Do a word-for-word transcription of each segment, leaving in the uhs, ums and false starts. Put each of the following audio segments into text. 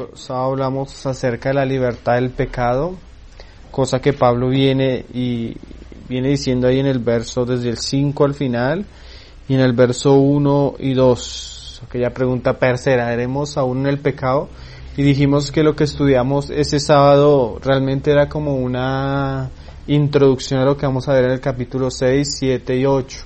pasado hablamos acerca de la libertad del pecado, cosa que Pablo viene y viene diciendo ahí en el verso desde el cinco al final y en el verso uno y dos. Aquella pregunta, ¿perseveraremos aún en el pecado? Y dijimos que lo que estudiamos ese sábado realmente era como una introducción a lo que vamos a ver en el capítulo seis, siete y ocho.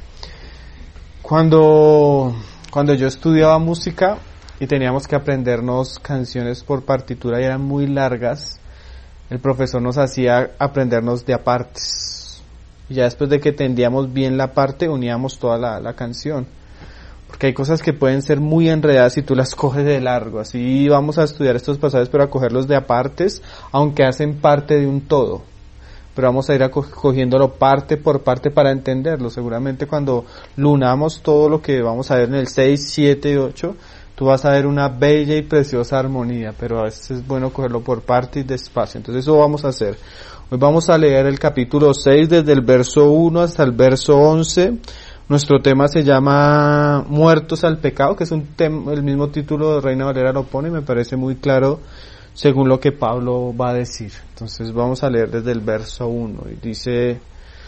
Cuando, cuando yo estudiaba música y teníamos que aprendernos canciones por partitura y eran muy largas, el profesor nos hacía aprendernos de apartes. Y ya después de que entendíamos bien la parte, uníamos toda la, la canción. Porque hay cosas que pueden ser muy enredadas si tú las coges de largo. Así vamos a estudiar estos pasajes, pero a cogerlos de apartes, aunque hacen parte de un todo. Pero vamos a ir a co- cogiéndolo parte por parte para entenderlo. Seguramente cuando lo unamos todo lo que vamos a ver en el seis, siete y ocho, tú vas a ver una bella y preciosa armonía, pero a veces es bueno cogerlo por parte y despacio. Entonces eso vamos a hacer. Hoy vamos a leer el capítulo seis desde el verso uno hasta el verso once. Nuestro tema se llama Muertos al Pecado, que es un tema, el mismo título de Reina Valera lo pone y me parece muy claro según lo que Pablo va a decir. Entonces vamos a leer desde el verso uno y dice: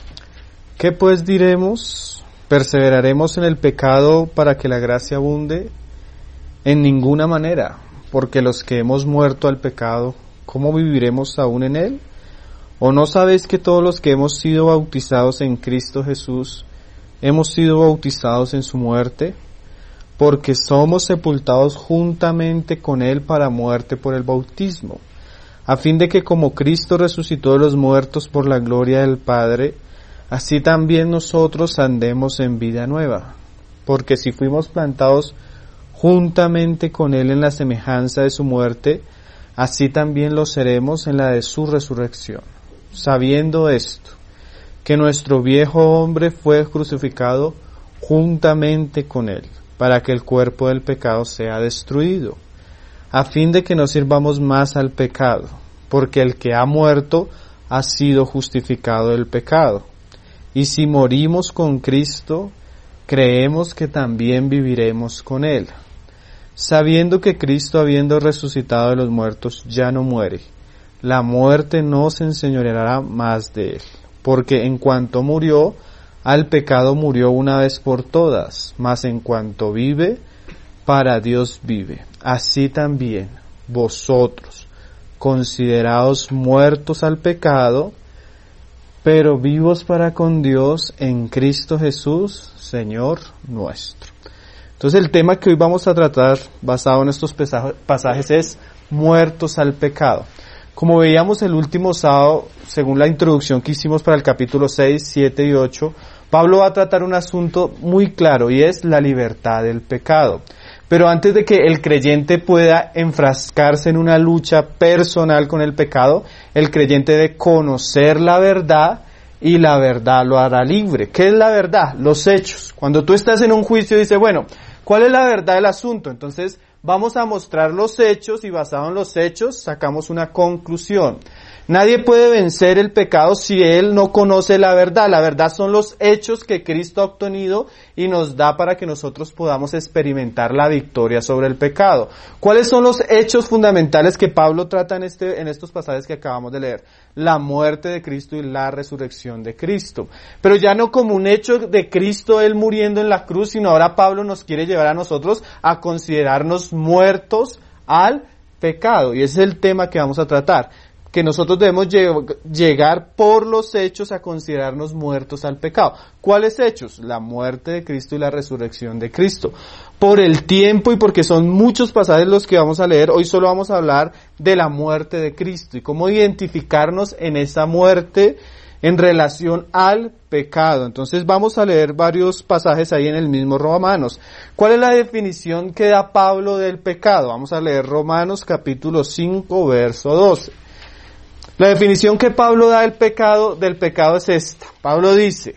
¿qué pues diremos? ¿Perseveraremos en el pecado para que la gracia abunde? En ninguna manera, porque los que hemos muerto al pecado, ¿cómo viviremos aún en él? ¿O no sabéis que todos los que hemos sido bautizados en Cristo Jesús, hemos sido bautizados en su muerte? Porque somos sepultados juntamente con él para muerte por el bautismo, a fin de que como Cristo resucitó de los muertos por la gloria del Padre, así también nosotros andemos en vida nueva. Porque si fuimos plantados juntamente con él en la semejanza de su muerte, así también lo seremos en la de su resurrección. Sabiendo esto, que nuestro viejo hombre fue crucificado juntamente con él, para que el cuerpo del pecado sea destruido, a fin de que no sirvamos más al pecado, porque el que ha muerto ha sido justificado del pecado. Y si morimos con Cristo, creemos que también viviremos con él, sabiendo que Cristo, habiendo resucitado de los muertos, ya no muere. La muerte no se enseñoreará más de él. Porque en cuanto murió, al pecado murió una vez por todas, mas en cuanto vive, para Dios vive. Así también vosotros, considerados muertos al pecado, pero vivos para con Dios en Cristo Jesús, Señor nuestro. Entonces el tema que hoy vamos a tratar, basado en estos pasajes, es muertos al pecado. Como veíamos el último sábado, según la introducción que hicimos para el capítulo seis, siete y ocho, Pablo va a tratar un asunto muy claro y es la libertad del pecado. Pero antes de que el creyente pueda enfrascarse en una lucha personal con el pecado, el creyente debe conocer la verdad y la verdad lo hará libre. ¿Qué es la verdad? Los hechos. Cuando tú estás en un juicio dices, bueno, ¿cuál es la verdad del asunto? Entonces vamos a mostrar los hechos y basado en los hechos sacamos una conclusión. Nadie puede vencer el pecado si él no conoce la verdad. La verdad son los hechos que Cristo ha obtenido y nos da para que nosotros podamos experimentar la victoria sobre el pecado. ¿Cuáles son los hechos fundamentales que Pablo trata en este, en estos pasajes que acabamos de leer? La muerte de Cristo y la resurrección de Cristo. Pero ya no como un hecho de Cristo él muriendo en la cruz, sino ahora Pablo nos quiere llevar a nosotros a considerarnos muertos al pecado. Y ese es el tema que vamos a tratar. Que nosotros debemos lleg- llegar por los hechos a considerarnos muertos al pecado. ¿Cuáles hechos? La muerte de Cristo y la resurrección de Cristo. Por el tiempo y porque son muchos pasajes los que vamos a leer, hoy solo vamos a hablar de la muerte de Cristo y cómo identificarnos en esa muerte en relación al pecado. Entonces vamos a leer varios pasajes ahí en el mismo Romanos. ¿Cuál es la definición que da Pablo del pecado? Vamos a leer Romanos capítulo cinco, verso doce. La definición que Pablo da del pecado, del pecado es esta. Pablo dice: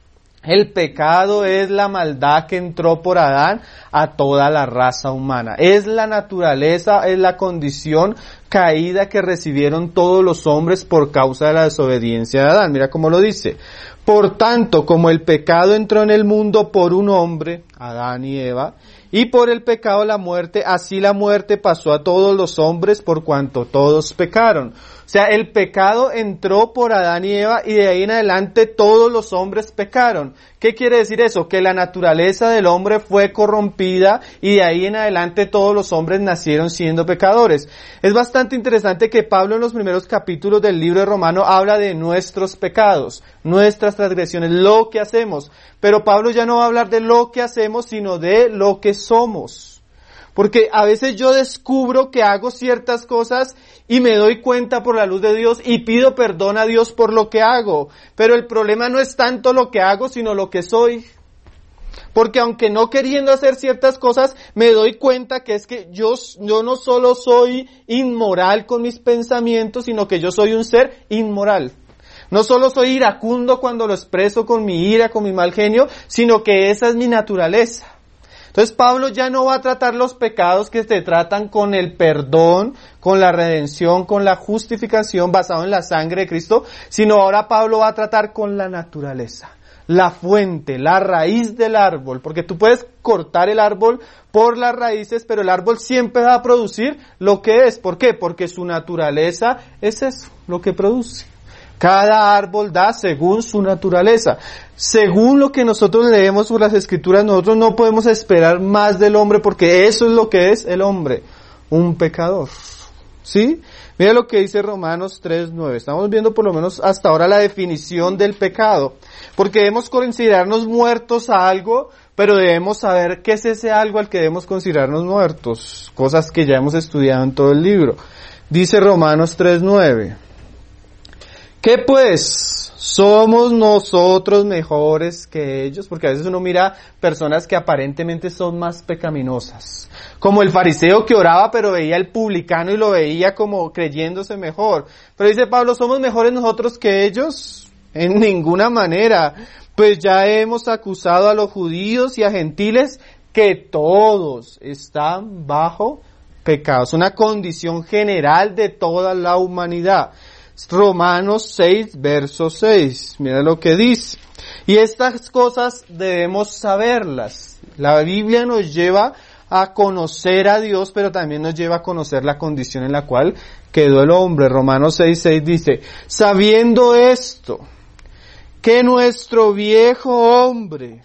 el pecado es la maldad que entró por Adán a toda la raza humana. Es la naturaleza, es la condición caída que recibieron todos los hombres por causa de la desobediencia de Adán. Mira cómo lo dice. Por tanto, como el pecado entró en el mundo por un hombre, Adán y Eva, y por el pecado la muerte, así la muerte pasó a todos los hombres por cuanto todos pecaron. O sea, el pecado entró por Adán y Eva y de ahí en adelante todos los hombres pecaron. ¿Qué quiere decir eso? Que la naturaleza del hombre fue corrompida y de ahí en adelante todos los hombres nacieron siendo pecadores. Es bastante interesante que Pablo en los primeros capítulos del libro de Romanos habla de nuestros pecados, nuestras transgresiones, lo que hacemos. Pero Pablo ya no va a hablar de lo que hacemos, sino de lo que somos. Porque a veces yo descubro que hago ciertas cosas y me doy cuenta por la luz de Dios y pido perdón a Dios por lo que hago. Pero el problema no es tanto lo que hago, sino lo que soy. Porque aunque no queriendo hacer ciertas cosas, me doy cuenta que es que yo, yo no solo soy inmoral con mis pensamientos, sino que yo soy un ser inmoral. No solo soy iracundo cuando lo expreso con mi ira, con mi mal genio, sino que esa es mi naturaleza. Entonces Pablo ya no va a tratar los pecados que se tratan con el perdón, con la redención, con la justificación basado en la sangre de Cristo, sino ahora Pablo va a tratar con la naturaleza, la fuente, la raíz del árbol, porque tú puedes cortar el árbol por las raíces, pero el árbol siempre va a producir lo que es. ¿Por qué? Porque su naturaleza es eso, lo que produce. Cada árbol da según su naturaleza. Según lo que nosotros leemos por las Escrituras, nosotros no podemos esperar más del hombre porque eso es lo que es el hombre, un pecador. ¿Sí? Mira lo que dice Romanos tres nueve. Estamos viendo por lo menos hasta ahora la definición del pecado. Porque debemos considerarnos muertos a algo, pero debemos saber qué es ese algo al que debemos considerarnos muertos. Cosas que ya hemos estudiado en todo el libro. Dice Romanos tres nueve. ¿Qué pues? ¿Somos nosotros mejores que ellos? Porque a veces uno mira personas que aparentemente son más pecaminosas. Como el fariseo que oraba pero veía al publicano y lo veía como creyéndose mejor. Pero dice Pablo, ¿somos mejores nosotros que ellos? En ninguna manera. Pues ya hemos acusado a los judíos y a gentiles que todos están bajo pecado. Es una condición general de toda la humanidad. Romanos seis, verso seis. Mira lo que dice. Y estas cosas debemos saberlas. La Biblia nos lleva a conocer a Dios, pero también nos lleva a conocer la condición en la cual quedó el hombre. Romanos seis, seis dice, sabiendo esto, que nuestro viejo hombre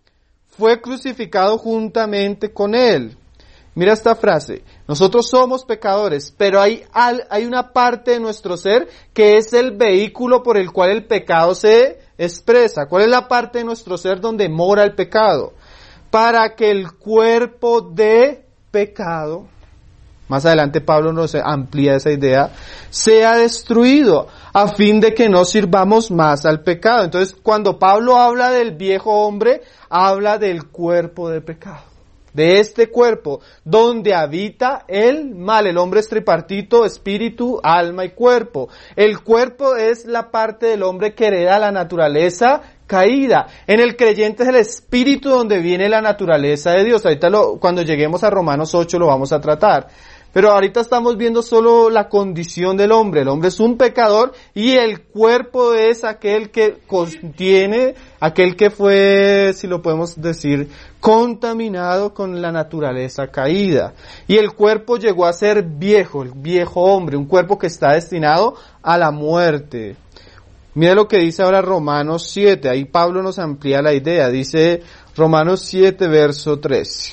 fue crucificado juntamente con él. Mira esta frase, nosotros somos pecadores, pero hay, hay una parte de nuestro ser que es el vehículo por el cual el pecado se expresa. ¿Cuál es la parte de nuestro ser donde mora el pecado? Para que el cuerpo de pecado, más adelante Pablo nos amplía esa idea, sea destruido, a fin de que no sirvamos más al pecado. Entonces, cuando Pablo habla del viejo hombre, habla del cuerpo de pecado. De este cuerpo, donde habita el mal. El hombre es tripartito, espíritu, alma y cuerpo. El cuerpo es la parte del hombre que hereda la naturaleza caída. En el creyente es el espíritu donde viene la naturaleza de Dios. Ahorita lo, cuando lleguemos a Romanos ocho lo vamos a tratar. Pero ahorita estamos viendo solo la condición del hombre. El hombre es un pecador y el cuerpo es aquel que contiene, aquel que fue, si lo podemos decir, contaminado con la naturaleza caída. Y el cuerpo llegó a ser viejo, el viejo hombre, un cuerpo que está destinado a la muerte. Mira lo que dice ahora Romanos siete, ahí Pablo nos amplía la idea, dice Romanos siete, verso trece.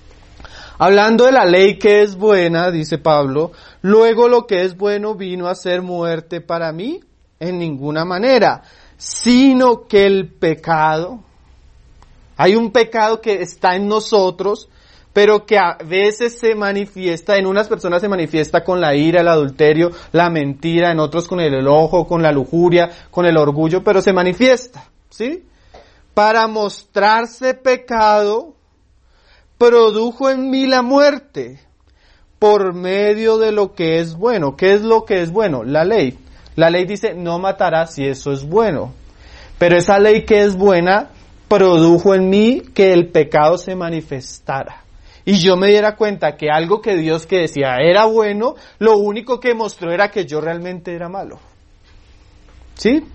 Hablando de la ley que es buena, dice Pablo, luego lo que es bueno vino a ser muerte para mí, en ninguna manera, sino que el pecado, hay un pecado que está en nosotros, pero que a veces se manifiesta, en unas personas se manifiesta con la ira, el adulterio, la mentira, en otros con el enojo, con la lujuria, con el orgullo, pero se manifiesta, ¿sí? Para mostrarse pecado, produjo en mí la muerte por medio de lo que es bueno. ¿Qué es lo que es bueno? La ley. La ley dice no matarás y eso es bueno. Pero esa ley que es buena produjo en mí que el pecado se manifestara. Y yo me diera cuenta que algo que Dios que decía era bueno, lo único que mostró era que yo realmente era malo. ¿Sí?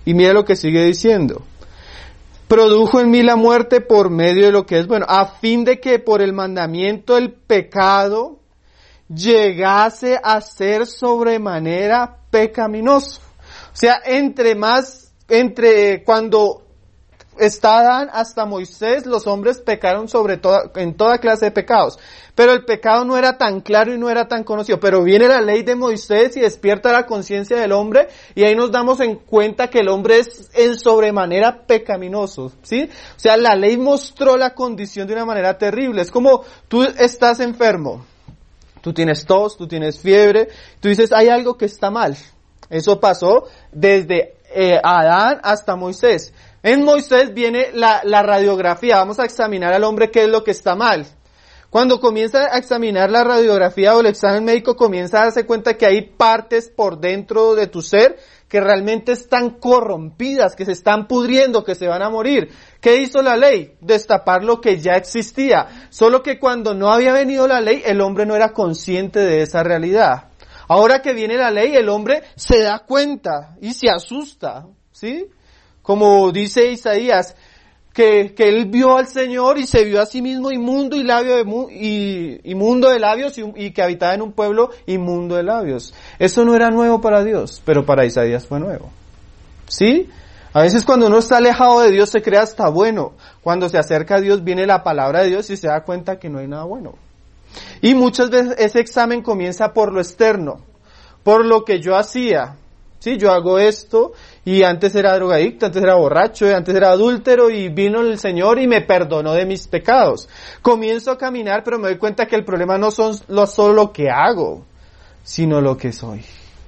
Y mira lo que sigue diciendo. Produjo en mí la muerte por medio de lo que es bueno, a fin de que por el mandamiento el pecado llegase a ser sobremanera pecaminoso. O sea, entre más, entre cuando está Adán hasta Moisés, los hombres pecaron sobre toda, en toda clase de pecados. Pero el pecado no era tan claro y no era tan conocido. Pero viene la ley de Moisés y despierta la conciencia del hombre, y ahí nos damos en cuenta que el hombre es en sobremanera pecaminoso, ¿sí? O sea, la ley mostró la condición de una manera terrible. Es como tú estás enfermo, tú tienes tos, tú tienes fiebre, tú dices, hay algo que está mal. Eso pasó desde eh, Adán hasta Moisés. En Moisés viene la, la radiografía. Vamos a examinar al hombre qué es lo que está mal. Cuando comienza a examinar la radiografía o el examen médico, comienza a darse cuenta que hay partes por dentro de tu ser que realmente están corrompidas, que se están pudriendo, que se van a morir. ¿Qué hizo la ley? Destapar lo que ya existía. Solo que cuando no había venido la ley, el hombre no era consciente de esa realidad. Ahora que viene la ley, el hombre se da cuenta y se asusta, ¿sí? Como dice Isaías, que, que él vio al Señor y se vio a sí mismo inmundo y labio de mu, y, inmundo de labios y, y que habitaba en un pueblo inmundo de labios. Eso no era nuevo para Dios, pero para Isaías fue nuevo. ¿Sí? A veces cuando uno está alejado de Dios se cree hasta bueno. Cuando se acerca a Dios viene la palabra de Dios y se da cuenta que no hay nada bueno. Y muchas veces ese examen comienza por lo externo, por lo que yo hacía. Sí, yo hago esto y antes era drogadicto, antes era borracho, antes era adúltero y vino el Señor y me perdonó de mis pecados. Comienzo a caminar, pero me doy cuenta que el problema no son lo, solo lo que hago, sino lo que soy.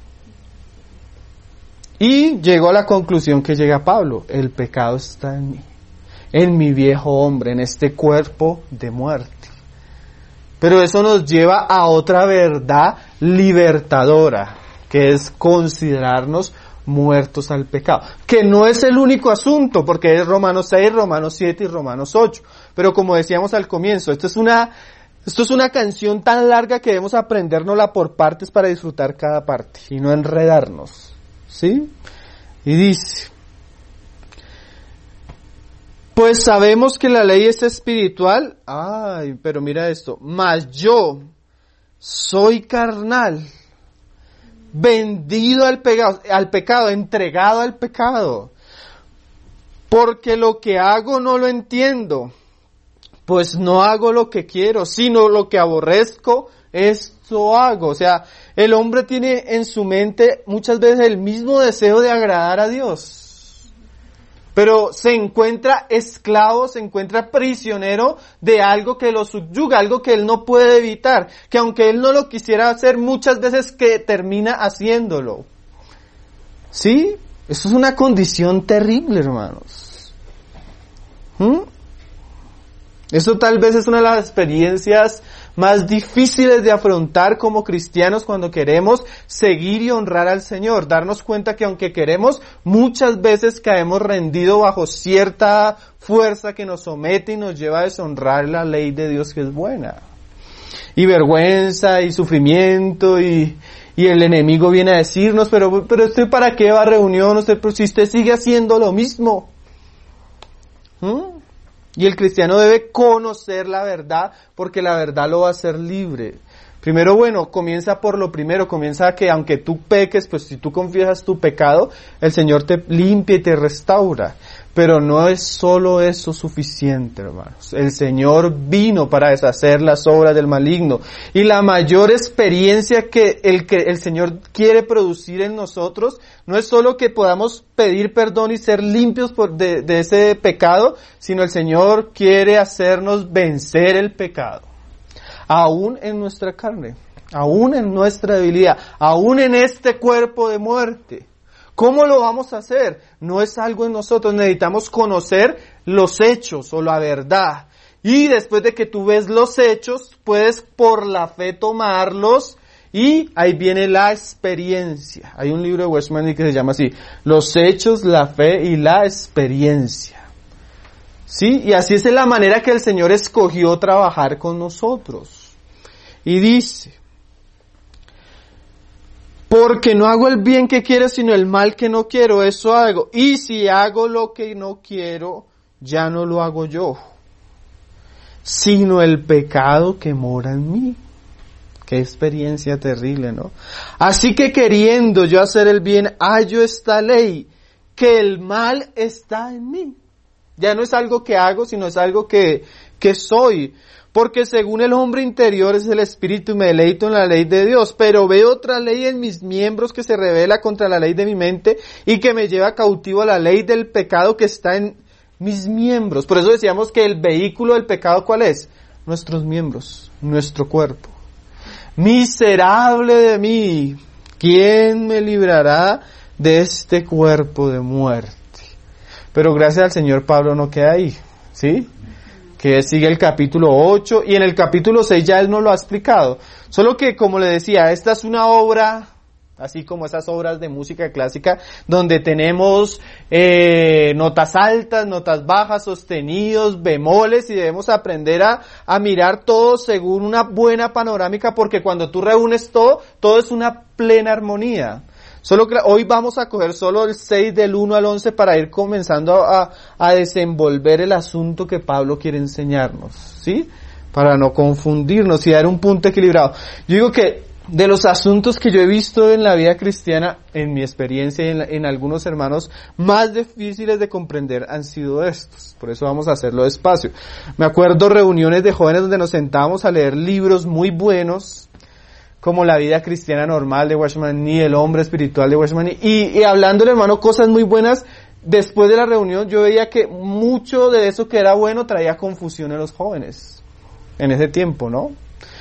Y llego a la conclusión que llega Pablo: el pecado está en mí, en mi viejo hombre, en este cuerpo de muerte. Pero eso nos lleva a otra verdad libertadora, que es considerarnos muertos al pecado. Que no es el único asunto, porque es Romanos seis, Romanos siete y Romanos ocho. Pero como decíamos al comienzo, esto es una, esto es una canción tan larga que debemos aprendérnosla por partes para disfrutar cada parte y no enredarnos. ¿Sí? Y dice: pues sabemos que la ley es espiritual. Ay, pero mira esto. Mas yo soy carnal, vendido al pecado, al pecado, entregado al pecado. Porque lo que hago no lo entiendo, pues no hago lo que quiero, sino lo que aborrezco, esto hago. O sea, el hombre tiene en su mente muchas veces el mismo deseo de agradar a Dios, pero se encuentra esclavo, se encuentra prisionero de algo que lo subyuga, algo que él no puede evitar, que aunque él no lo quisiera hacer, muchas veces que termina haciéndolo. ¿Sí? Eso es una condición terrible, hermanos. ¿Mm? Eso tal vez es una de las experiencias más difíciles de afrontar como cristianos cuando queremos seguir y honrar al Señor. Darnos cuenta que aunque queremos, muchas veces caemos rendidos bajo cierta fuerza que nos somete y nos lleva a deshonrar la ley de Dios, que es buena. Y vergüenza y sufrimiento y, y el enemigo viene a decirnos, pero, pero ¿usted para qué va a reunión? Usted, si usted sigue haciendo lo mismo. ¿Mm? Y el cristiano debe conocer la verdad, porque la verdad lo va a hacer libre. Primero, bueno, comienza por lo primero, comienza que aunque tú peques, pues si tú confiesas tu pecado, el Señor te limpia y te restaura. Pero no es solo eso suficiente, hermanos. El Señor vino para deshacer las obras del maligno. Y la mayor experiencia que el, que el Señor quiere producir en nosotros no es solo que podamos pedir perdón y ser limpios por de, de ese pecado, sino el Señor quiere hacernos vencer el pecado. Aún en nuestra carne, aún en nuestra debilidad, aún en este cuerpo de muerte. ¿Cómo lo vamos a hacer? No es algo en nosotros, necesitamos conocer los hechos o la verdad. Y después de que tú ves los hechos, puedes por la fe tomarlos y ahí viene la experiencia. Hay un libro de Westman que se llama así: Los hechos, la fe y la experiencia. ¿Sí? Y así es la manera que el Señor escogió trabajar con nosotros. Y dice: Porque no hago el bien que quiero, sino el mal que no quiero, eso hago. Y si hago lo que no quiero, ya no lo hago yo, sino el pecado que mora en mí. Qué experiencia terrible, ¿no? Así que queriendo yo hacer el bien, hallo esta ley, que el mal está en mí. Ya no es algo que hago, sino es algo que, que soy. Porque según el hombre interior es el espíritu y me deleito en la ley de Dios, pero veo otra ley en mis miembros que se revela contra la ley de mi mente y que me lleva cautivo a la ley del pecado que está en mis miembros. Por eso decíamos que el vehículo del pecado, ¿cuál es? Nuestros miembros, nuestro cuerpo. Miserable de mí, ¿quién me librará de este cuerpo de muerte? Pero gracias al Señor Pablo no queda ahí, ¿sí? Que sigue el capítulo ocho, y en el capítulo seis ya él nos lo ha explicado. Solo que, como le decía, esta es una obra, así como esas obras de música clásica, donde tenemos eh, notas altas, notas bajas, sostenidos, bemoles, y debemos aprender a, a mirar todo según una buena panorámica, porque cuando tú reúnes todo, todo es una plena armonía. Solo que hoy vamos a coger solo el seis del uno al once para ir comenzando a, a desenvolver el asunto que Pablo quiere enseñarnos, ¿sí? Para no confundirnos y dar un punto equilibrado. Yo digo que de los asuntos que yo he visto en la vida cristiana, en mi experiencia y en, en algunos hermanos, más difíciles de comprender han sido estos. Por eso vamos a hacerlo despacio. Me acuerdo reuniones de jóvenes donde nos sentábamos a leer libros muy buenos, como La vida cristiana normal de Watchman Nee, El hombre espiritual de Watchman Nee, y, y hablándole, hermano, cosas muy buenas. Después de la reunión yo veía que mucho de eso que era bueno traía confusión en los jóvenes, en ese tiempo, ¿no?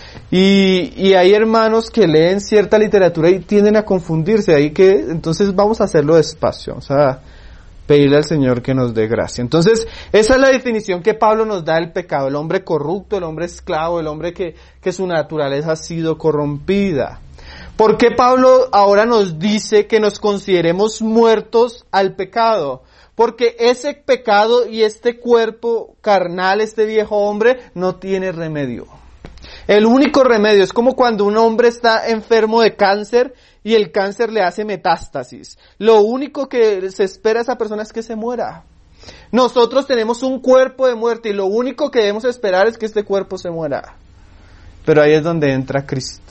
Y, y hay hermanos que leen cierta literatura y tienden a confundirse, ahí que, entonces vamos a hacerlo despacio, o sea, pedirle al Señor que nos dé gracia. Entonces, esa es la definición que Pablo nos da del pecado, el hombre corrupto, el hombre esclavo, el hombre que, que su naturaleza ha sido corrompida. ¿Por qué Pablo ahora nos dice que nos consideremos muertos al pecado? Porque ese pecado y este cuerpo carnal, este viejo hombre, no tiene remedio. El único remedio es como cuando un hombre está enfermo de cáncer y el cáncer le hace metástasis. Lo único que se espera a esa persona es que se muera. Nosotros tenemos un cuerpo de muerte y lo único que debemos esperar es que este cuerpo se muera. Pero ahí es donde entra Cristo.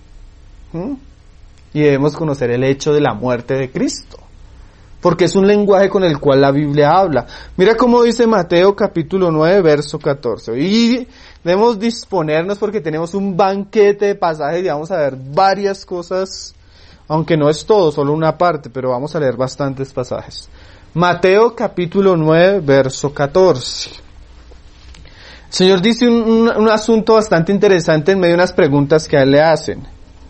¿Mm? Y debemos conocer el hecho de la muerte de Cristo, porque es un lenguaje con el cual la Biblia habla. Mira cómo dice Mateo capítulo nueve, verso catorce. Y debemos disponernos porque tenemos un banquete de pasajes y vamos a ver varias cosas, aunque no es todo, solo una parte, pero vamos a leer bastantes pasajes. Mateo capítulo nueve, verso catorce. El Señor dice un, un, un asunto bastante interesante en medio de unas preguntas que a él le hacen.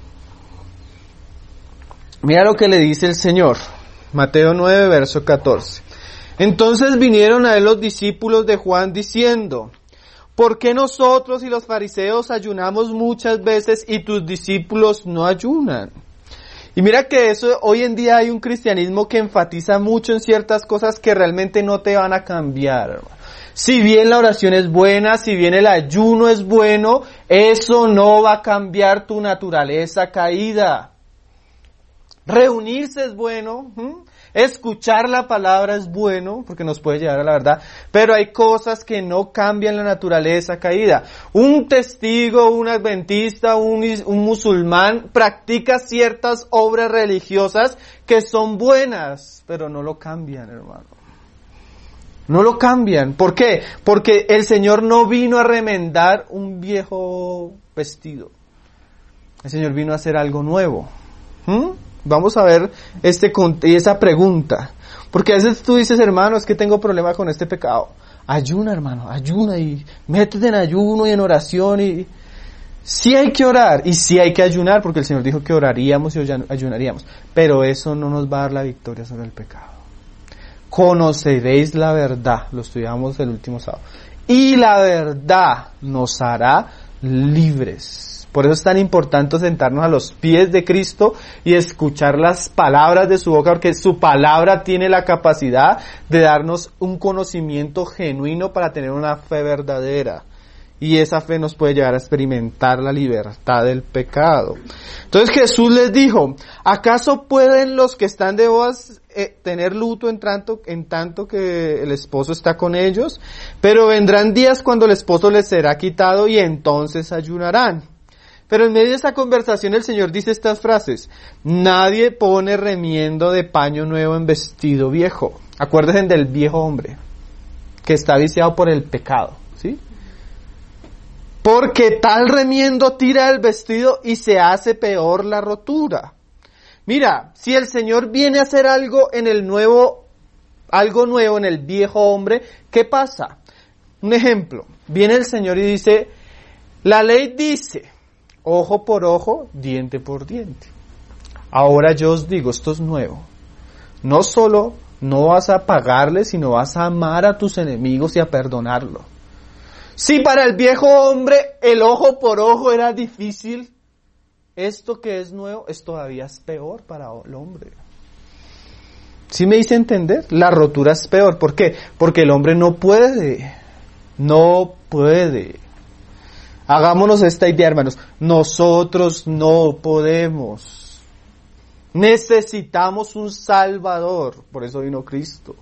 Mira lo que le dice el Señor. Mateo nueve, verso catorce. Entonces vinieron a él los discípulos de Juan diciendo: ¿por qué nosotros y los fariseos ayunamos muchas veces y tus discípulos no ayunan? Y mira que eso, hoy en día hay un cristianismo que enfatiza mucho en ciertas cosas que realmente no te van a cambiar. Si bien la oración es buena, si bien el ayuno es bueno, eso no va a cambiar tu naturaleza caída. Reunirse es bueno, ¿sí? Escuchar la palabra es bueno, porque nos puede llevar a la verdad, pero hay cosas que no cambian la naturaleza caída. Un testigo, un adventista, un, un musulmán practica ciertas obras religiosas que son buenas, pero no lo cambian, hermano. No lo cambian. ¿Por qué? Porque el Señor no vino a remendar un viejo vestido. El Señor vino a hacer algo nuevo. ¿Mm? Vamos a ver este y esa pregunta. Porque a veces tú dices, hermano, es que tengo problema con este pecado. Ayuna, hermano, ayuna y métete en ayuno y en oración. Y sí hay que orar y sí hay que ayunar, porque el Señor dijo que oraríamos y ayunaríamos. Pero eso no nos va a dar la victoria sobre el pecado. Conoceréis la verdad, lo estudiamos el último sábado, y la verdad nos hará libres. Por eso es tan importante sentarnos a los pies de Cristo y escuchar las palabras de su boca, porque su palabra tiene la capacidad de darnos un conocimiento genuino para tener una fe verdadera. Y esa fe nos puede llevar a experimentar la libertad del pecado. Entonces Jesús les dijo, ¿acaso pueden los que están de bodas eh, tener luto en tanto, en tanto que el esposo está con ellos? Pero vendrán días cuando el esposo les será quitado y entonces ayunarán. Pero en medio de esa conversación el Señor dice estas frases: nadie pone remiendo de paño nuevo en vestido viejo. Acuérdense del viejo hombre que está viciado por el pecado, ¿sí? Porque tal remiendo tira el vestido y se hace peor la rotura. Mira, si el Señor viene a hacer algo en el nuevo, algo nuevo en el viejo hombre, ¿qué pasa? Un ejemplo, viene el Señor y dice, la ley dice, ojo por ojo, diente por diente. Ahora yo os digo, esto es nuevo. No solo no vas a pagarle, sino vas a amar a tus enemigos y a perdonarlo. Si para el viejo hombre el ojo por ojo era difícil, esto que es nuevo es todavía es peor para el hombre. ¿Sí me hice entender? La rotura es peor. ¿Por qué? Porque el hombre no puede. No puede. Hagámonos esta idea, hermanos. Nosotros no podemos. Necesitamos un Salvador. Por eso vino Cristo.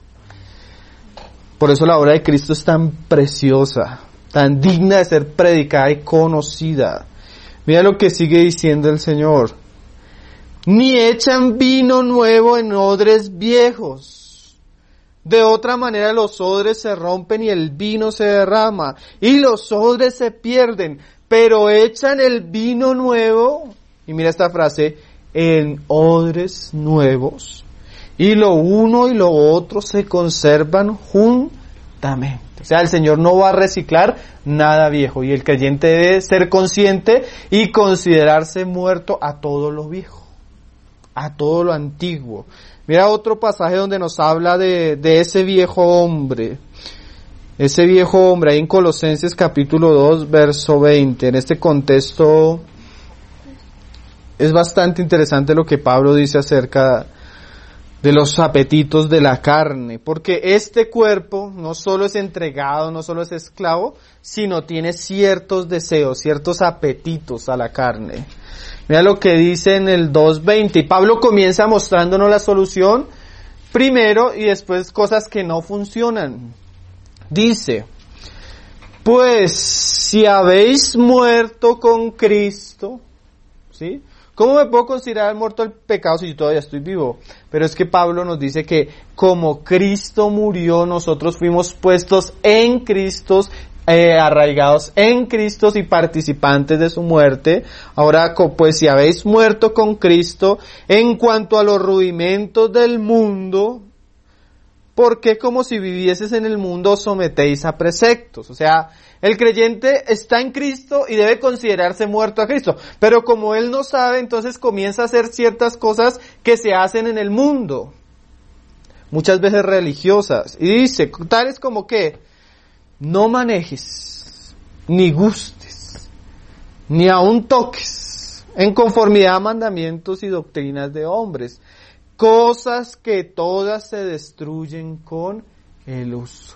Por eso la obra de Cristo es tan preciosa, tan digna de ser predicada y conocida. Mira lo que sigue diciendo el Señor. Ni echan vino nuevo en odres viejos. De otra manera los odres se rompen y el vino se derrama y los odres se pierden. Pero echan el vino nuevo, y mira esta frase, en odres nuevos. Y lo uno y lo otro se conservan juntamente. O sea, el Señor no va a reciclar nada viejo. Y el creyente debe ser consciente y considerarse muerto a todo lo viejo, a todo lo antiguo. Mira otro pasaje donde nos habla de, de ese viejo hombre. Ese viejo hombre, ahí en Colosenses capítulo dos, verso veinte. En este contexto es bastante interesante lo que Pablo dice acerca de los apetitos de la carne, porque este cuerpo no solo es entregado, no solo es esclavo, sino tiene ciertos deseos, ciertos apetitos a la carne. Mira lo que dice en el dos veinte, y Pablo comienza mostrándonos la solución primero y después cosas que no funcionan. Dice, pues si habéis muerto con Cristo, ¿sí? ¿Cómo me puedo considerar muerto al pecado si yo todavía estoy vivo? Pero es que Pablo nos dice que como Cristo murió, nosotros fuimos puestos en Cristo, eh, arraigados en Cristo y participantes de su muerte. Ahora, pues si habéis muerto con Cristo, en cuanto a los rudimentos del mundo, ¿por qué como si vivieses en el mundo os sometéis a preceptos? O sea, el creyente está en Cristo y debe considerarse muerto a Cristo. Pero como él no sabe, entonces comienza a hacer ciertas cosas que se hacen en el mundo. Muchas veces religiosas. Y dice, tales como que no manejes, ni gustes, ni aun toques, en conformidad a mandamientos y doctrinas de hombres. Cosas que todas se destruyen con el uso.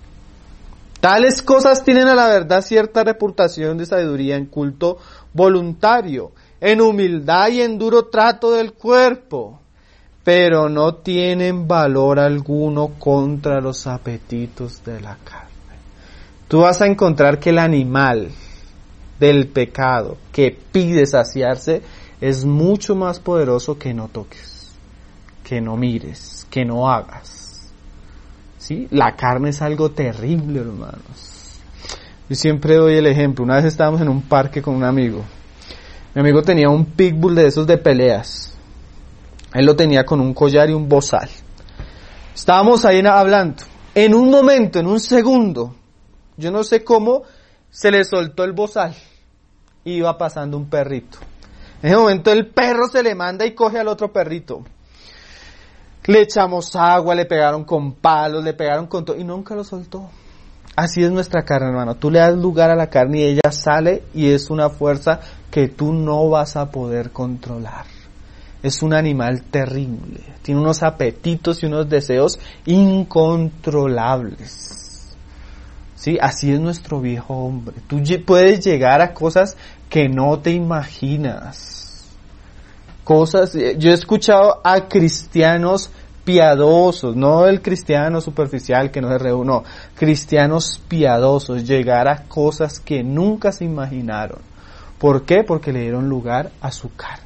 Tales cosas tienen a la verdad cierta reputación de sabiduría en culto voluntario, en humildad y en duro trato del cuerpo, pero no tienen valor alguno contra los apetitos de la carne. Tú vas a encontrar que el animal del pecado que pide saciarse es mucho más poderoso que no toques, que no mires, que no hagas. ¿Sí? La carne es algo terrible, hermanos. Yo siempre doy el ejemplo. Una vez estábamos en un parque con un amigo. Mi amigo tenía un pitbull de esos de peleas. Él lo tenía con un collar y un bozal. Estábamos ahí hablando. En un momento, en un segundo, yo no sé cómo, se le soltó el bozal. Iba pasando un perrito. En ese momento el perro se le manda y coge al otro perrito. Le echamos agua, le pegaron con palos, le pegaron con todo y nunca lo soltó. Así es nuestra carne, hermano. Tú le das lugar a la carne y ella sale y es una fuerza que tú no vas a poder controlar. Es un animal terrible. Tiene unos apetitos y unos deseos incontrolables. ¿Sí? Así es nuestro viejo hombre. Tú puedes llegar a cosas que no te imaginas. Cosas, yo he escuchado a cristianos piadosos, no el cristiano superficial que no se reúne, no, cristianos piadosos, llegar a cosas que nunca se imaginaron. ¿Por qué? Porque le dieron lugar a su carne.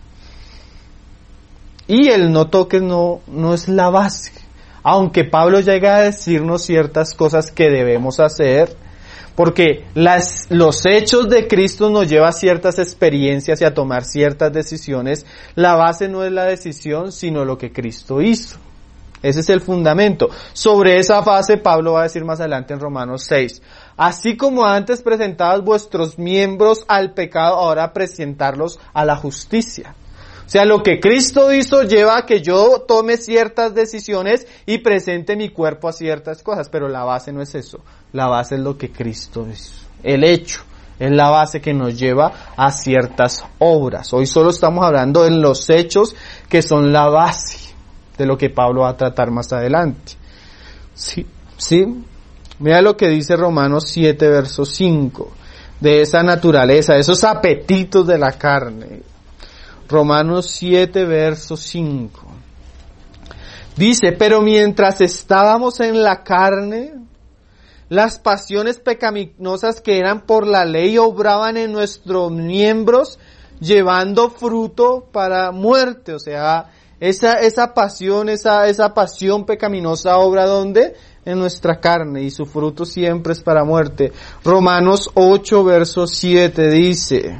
Y el no toques no, no es la base. Aunque Pablo llega a decirnos ciertas cosas que debemos hacer, porque las, los hechos de Cristo nos llevan a ciertas experiencias y a tomar ciertas decisiones, la base no es la decisión, sino lo que Cristo hizo. Ese es el fundamento. Sobre esa base Pablo va a decir más adelante en Romanos seis. Así como antes presentabas vuestros miembros al pecado, ahora presentarlos a la justicia. O sea, lo que Cristo hizo lleva a que yo tome ciertas decisiones y presente mi cuerpo a ciertas cosas, pero la base no es eso. La base es lo que Cristo hizo. El hecho es la base que nos lleva a ciertas obras. Hoy solo estamos hablando de los hechos que son la base de lo que Pablo va a tratar más adelante. Sí, sí. Mira lo que dice Romanos siete, verso cinco. De esa naturaleza, esos apetitos de la carne. Romanos siete, verso cinco. Dice, pero mientras estábamos en la carne, las pasiones pecaminosas que eran por la ley obraban en nuestros miembros, llevando fruto para muerte. O sea, esa, esa pasión, esa, esa pasión pecaminosa obra ¿dónde? En nuestra carne, y su fruto siempre es para muerte. Romanos ocho, verso siete dice,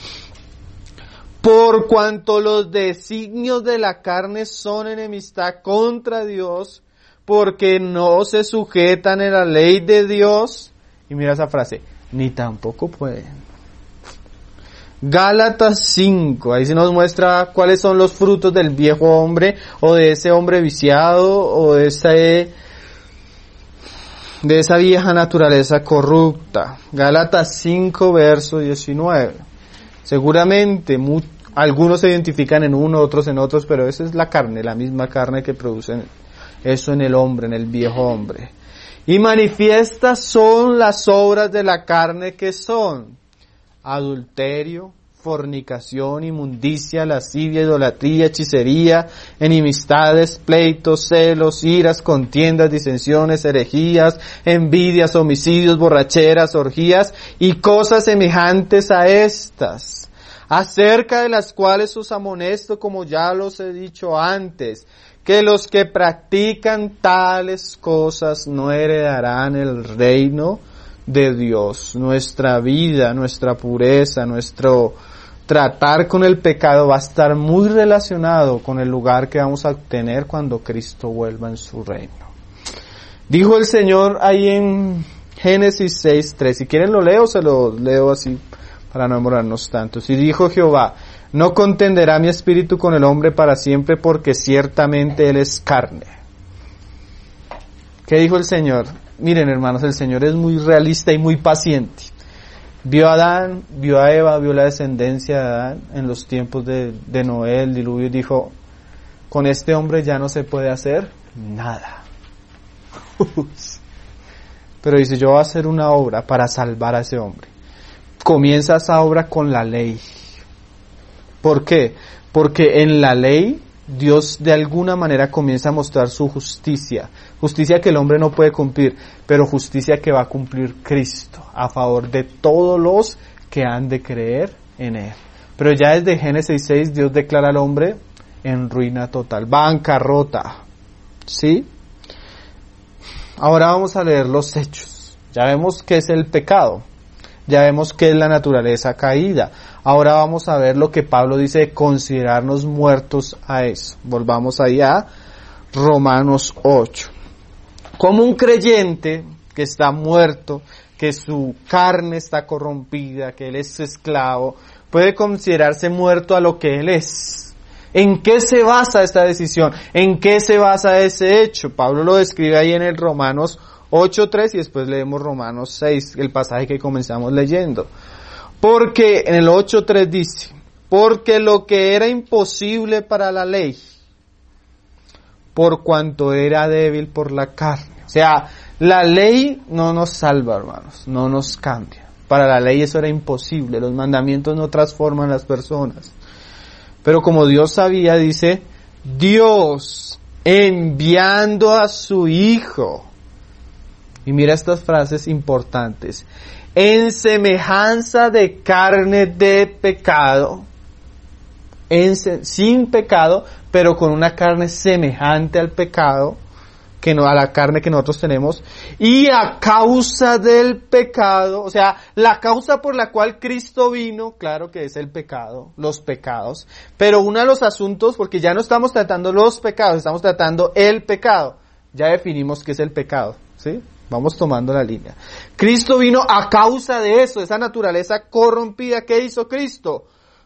por cuanto los designios de la carne son enemistad contra Dios, porque no se sujetan a la ley de Dios, y mira esa frase, ni tampoco pueden. Gálatas cinco, ahí se nos muestra cuáles son los frutos del viejo hombre, o de ese hombre viciado, o de ese, de esa vieja naturaleza corrupta. Gálatas cinco, verso diecinueve. Seguramente mu- algunos se identifican en uno, otros en otros, pero esa es la carne, la misma carne que produce eso en el hombre, en el viejo hombre. Y manifiestas son las obras de la carne, que son adulterio, fornicación, inmundicia, lascivia, idolatría, hechicería, enemistades, pleitos, celos, iras, contiendas, disensiones, herejías, envidias, homicidios, borracheras, orgías y cosas semejantes a estas, acerca de las cuales os amonesto, como ya los he dicho antes, que los que practican tales cosas no heredarán el reino de Dios. Nuestra vida, nuestra pureza, nuestro tratar con el pecado va a estar muy relacionado con el lugar que vamos a obtener cuando Cristo vuelva en su reino. Dijo el Señor ahí en Génesis seis tres, si quieren lo leo, se lo leo así para no demorarnos tanto. Si dijo Jehová, no contenderá mi espíritu con el hombre para siempre, porque ciertamente él es carne. ¿Qué dijo el Señor? Miren, hermanos, el Señor es muy realista y muy paciente. Vio a Adán, vio a Eva, vio la descendencia de Adán en los tiempos de, de Noé, el diluvio, y dijo, con este hombre ya no se puede hacer nada. Pero dice, yo voy a hacer una obra para salvar a ese hombre. Comienza esa obra con la ley. ¿Por qué? Porque en la ley Dios de alguna manera comienza a mostrar su justicia, justicia que el hombre no puede cumplir, pero justicia que va a cumplir Cristo a favor de todos los que han de creer en Él. Pero ya desde Génesis seis Dios declara al hombre en ruina total, bancarrota, ¿sí? Ahora vamos a leer los hechos. Ya vemos qué es el pecado, ya vemos qué es la naturaleza caída. Ahora vamos a ver lo que Pablo dice de considerarnos muertos a eso. Volvamos ahí a Romanos ocho. Como un creyente que está muerto, que su carne está corrompida, que él es esclavo, puede considerarse muerto a lo que él es. ¿En qué se basa esta decisión? ¿En qué se basa ese hecho? Pablo lo describe ahí en el Romanos ocho tres y después leemos Romanos seis, el pasaje que comenzamos leyendo. Porque en el ocho tres dice, porque lo que era imposible para la ley, por cuanto era débil por la carne. O sea, La ley no nos salva, hermanos, no nos cambia. Para la ley eso era imposible, los mandamientos no transforman las personas. Pero como Dios sabía, dice, Dios enviando a su Hijo. Y mira estas frases importantes. En semejanza de carne de pecado, en, sin pecado, pero con una carne semejante al pecado, que no a la carne que nosotros tenemos, y a causa del pecado, o sea, la causa por la cual Cristo vino, claro que es el pecado, los pecados, pero uno de los asuntos, porque ya no estamos tratando los pecados, estamos tratando el pecado, ya definimos qué es el pecado, ¿sí? Vamos tomando la línea. Cristo vino a causa de eso, esa naturaleza corrompida. ¿Qué hizo Cristo?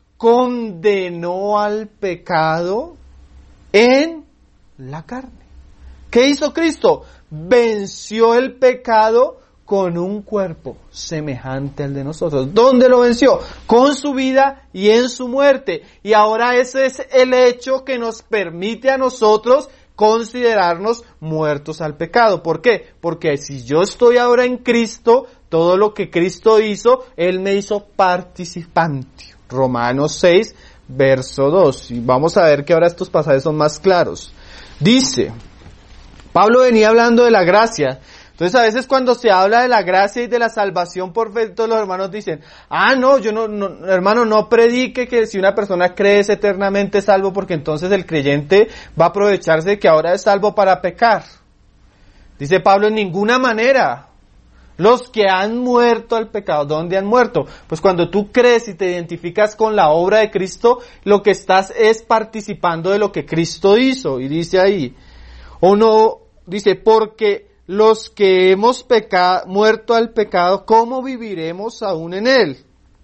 Condenó al pecado en la carne. ¿Qué hizo Cristo? Venció el pecado con un cuerpo semejante al de nosotros. ¿Dónde lo venció? Con su vida y en su muerte. Y ahora ese es el hecho que nos permite a nosotros considerarnos muertos al pecado. ¿Por qué? Porque si yo estoy ahora en Cristo, todo lo que Cristo hizo, Él me hizo participante. Romanos seis, verso dos. Y vamos a ver que ahora estos pasajes son más claros. Dice, Pablo venía hablando de la gracia. Entonces a veces cuando se habla de la gracia y de la salvación por fe, todos los hermanos dicen, ah no, yo no, no, hermano, no predique que si una persona cree es eternamente salvo, porque entonces el creyente va a aprovecharse de que ahora es salvo para pecar. Dice Pablo, en ninguna manera. Los que han muerto al pecado, ¿dónde han muerto? Pues cuando tú crees y te identificas con la obra de Cristo, lo que estás es participando de lo que Cristo hizo. Y dice ahí, o no, dice, porque los que hemos pecado, muerto al pecado, ¿cómo viviremos aún en él?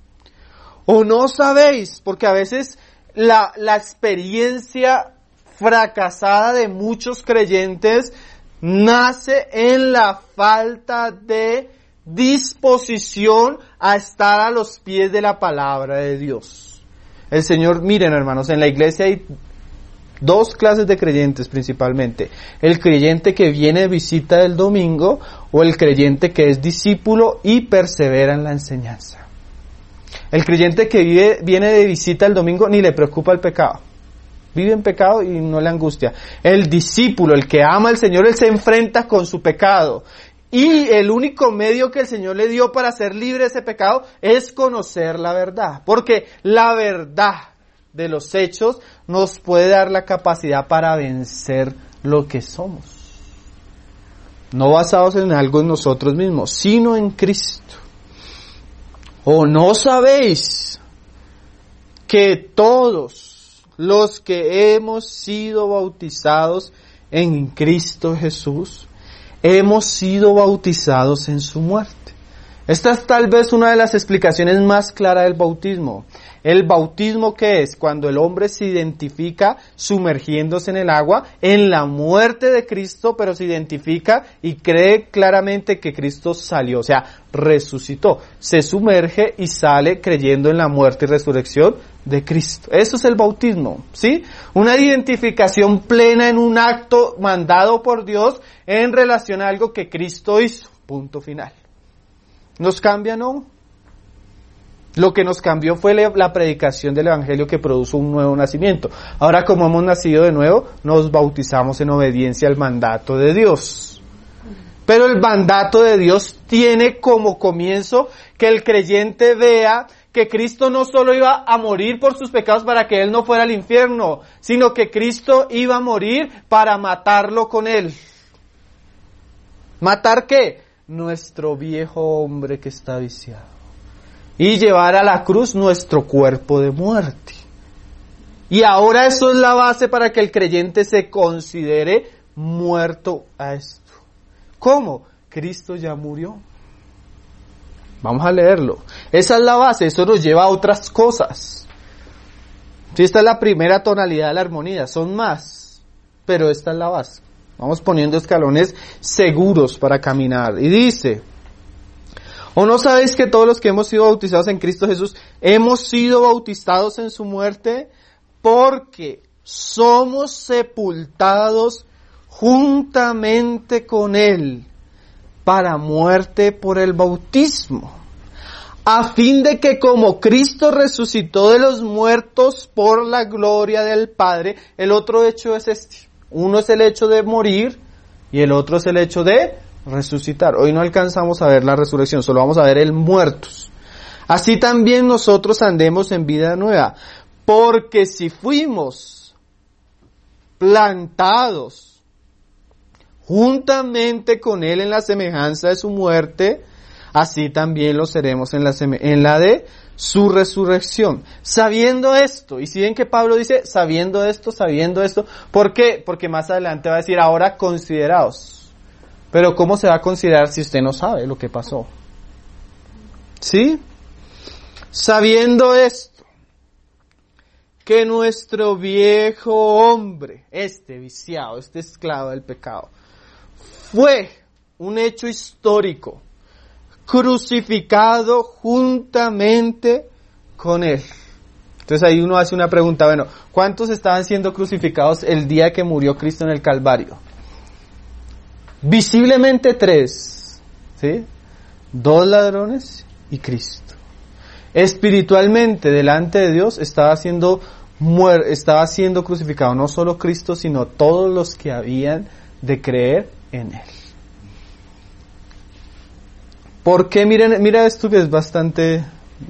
¿O no sabéis? Porque a veces la, la experiencia fracasada de muchos creyentes nace en la falta de disposición a estar a los pies de la palabra de Dios. El Señor, miren hermanos, en la iglesia hay dos clases de creyentes principalmente. El creyente que viene de visita el domingo o el creyente que es discípulo y persevera en la enseñanza. El creyente que vive, viene de visita el domingo ni le preocupa el pecado. Vive en pecado y no le angustia. El discípulo, el que ama al Señor, él se enfrenta con su pecado. Y el único medio que el Señor le dio para ser libre de ese pecado es conocer la verdad. Porque la verdad de los hechos nos puede dar la capacidad para vencer lo que somos. No basados en algo en nosotros mismos, sino en Cristo. ¿O no sabéis que todos los que hemos sido bautizados en Cristo Jesús, hemos sido bautizados en su muerte? Esta es tal vez una de las explicaciones más claras del bautismo. El bautismo, ¿qué es? Cuando el hombre se identifica sumergiéndose en el agua, en la muerte de Cristo, pero se identifica y cree claramente que Cristo salió, o sea, resucitó. Se sumerge y sale creyendo en la muerte y resurrección de Cristo. Eso es el bautismo, ¿sí? Una identificación plena en un acto mandado por Dios en relación a algo que Cristo hizo. Punto final. ¿Nos cambia? No. Lo que nos cambió fue la predicación del Evangelio que produjo un nuevo nacimiento. Ahora, como hemos nacido de nuevo, nos bautizamos en obediencia al mandato de Dios. Pero el mandato de Dios tiene como comienzo que el creyente vea que Cristo no solo iba a morir por sus pecados para que Él no fuera al infierno, sino que Cristo iba a morir para matarlo con Él. ¿Matar qué? Nuestro viejo hombre que está viciado. Y llevar a la cruz nuestro cuerpo de muerte. Y ahora eso es la base para que el creyente se considere muerto a esto. ¿Cómo? Cristo ya murió. Vamos a leerlo. Esa es la base, eso nos lleva a otras cosas. Sí, esta es la primera tonalidad de la armonía, son más, pero esta es la base. Vamos poniendo escalones seguros para caminar. Y dice, ¿o no sabéis que todos los que hemos sido bautizados en Cristo Jesús, hemos sido bautizados en su muerte? Porque somos sepultados juntamente con Él para muerte por el bautismo, a fin de que como Cristo resucitó de los muertos por la gloria del Padre, el otro hecho es este. Uno es el hecho de morir y el otro es el hecho de resucitar. Hoy no alcanzamos a ver la resurrección, solo vamos a ver el muertos. Así también nosotros andemos en vida nueva, porque si fuimos plantados juntamente con Él en la semejanza de su muerte, así también lo seremos en la, seme- en la de su resurrección. Sabiendo esto, y si ven que Pablo dice, sabiendo esto, sabiendo esto, ¿por qué? Porque más adelante va a decir, ahora consideraos. Pero ¿cómo se va a considerar si usted no sabe lo que pasó? ¿Sí? Sabiendo esto, que nuestro viejo hombre, este viciado, este esclavo del pecado, fue un hecho histórico, crucificado juntamente con Él. Entonces ahí uno hace una pregunta, bueno, ¿cuántos estaban siendo crucificados el día que murió Cristo en el Calvario? Visiblemente tres, ¿sí? Dos ladrones y Cristo. Espiritualmente, delante de Dios, estaba siendo muer- estaba siendo crucificado no solo Cristo, sino todos los que habían de creer en Él. ¿Por qué? Miren, mira esto que es bastante,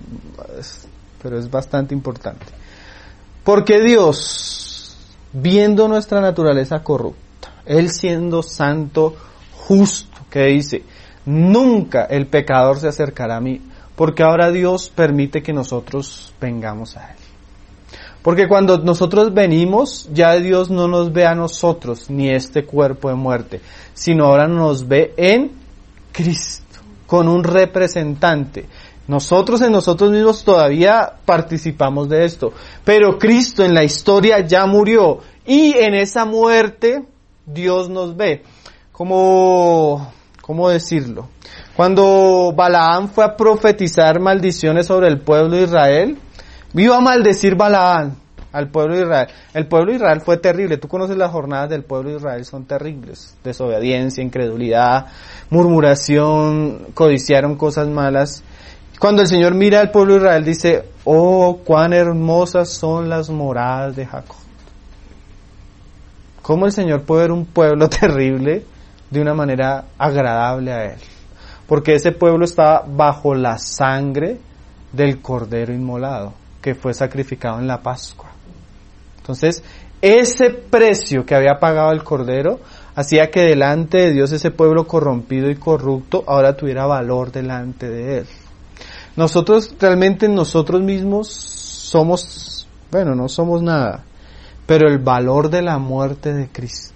pero es bastante importante. Porque Dios, viendo nuestra naturaleza corrupta, Él siendo santo, justo, que dice, nunca el pecador se acercará a mí, porque ahora Dios permite que nosotros vengamos a Él. Porque cuando nosotros venimos, ya Dios no nos ve a nosotros, ni este cuerpo de muerte, sino ahora nos ve en Cristo, con un representante. Nosotros en nosotros mismos todavía participamos de esto, pero Cristo en la historia ya murió, y en esa muerte Dios nos ve. ¿Cómo, cómo decirlo? Cuando Balaam fue a profetizar maldiciones sobre el pueblo de Israel, iba a maldecir Balaam al pueblo de Israel. El pueblo de Israel fue terrible. Tú conoces las jornadas del pueblo de Israel, son terribles. Desobediencia, incredulidad, murmuración, codiciaron cosas malas. Cuando el Señor mira al pueblo de Israel, dice, oh, cuán hermosas son las moradas de Jacob. ¿Cómo el Señor puede ver un pueblo terrible de una manera agradable a Él? Porque ese pueblo estaba bajo la sangre del cordero inmolado, que fue sacrificado en la Pascua. Entonces, ese precio que había pagado el cordero hacía que delante de Dios ese pueblo corrompido y corrupto ahora tuviera valor delante de Él. Nosotros realmente nosotros mismos somos, bueno, no somos nada, pero el valor de la muerte de Cristo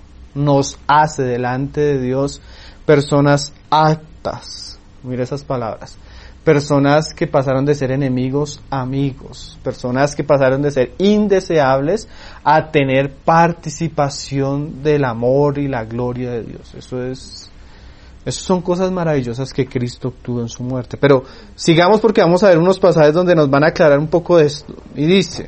nos hace delante de Dios personas aptas. Mira esas palabras. Personas que pasaron de ser enemigos a amigos, personas que pasaron de ser indeseables a tener participación del amor y la gloria de Dios. Eso es, eso son cosas maravillosas que Cristo obtuvo en su muerte. Pero sigamos porque vamos a ver unos pasajes donde nos van a aclarar un poco de esto. Y dice,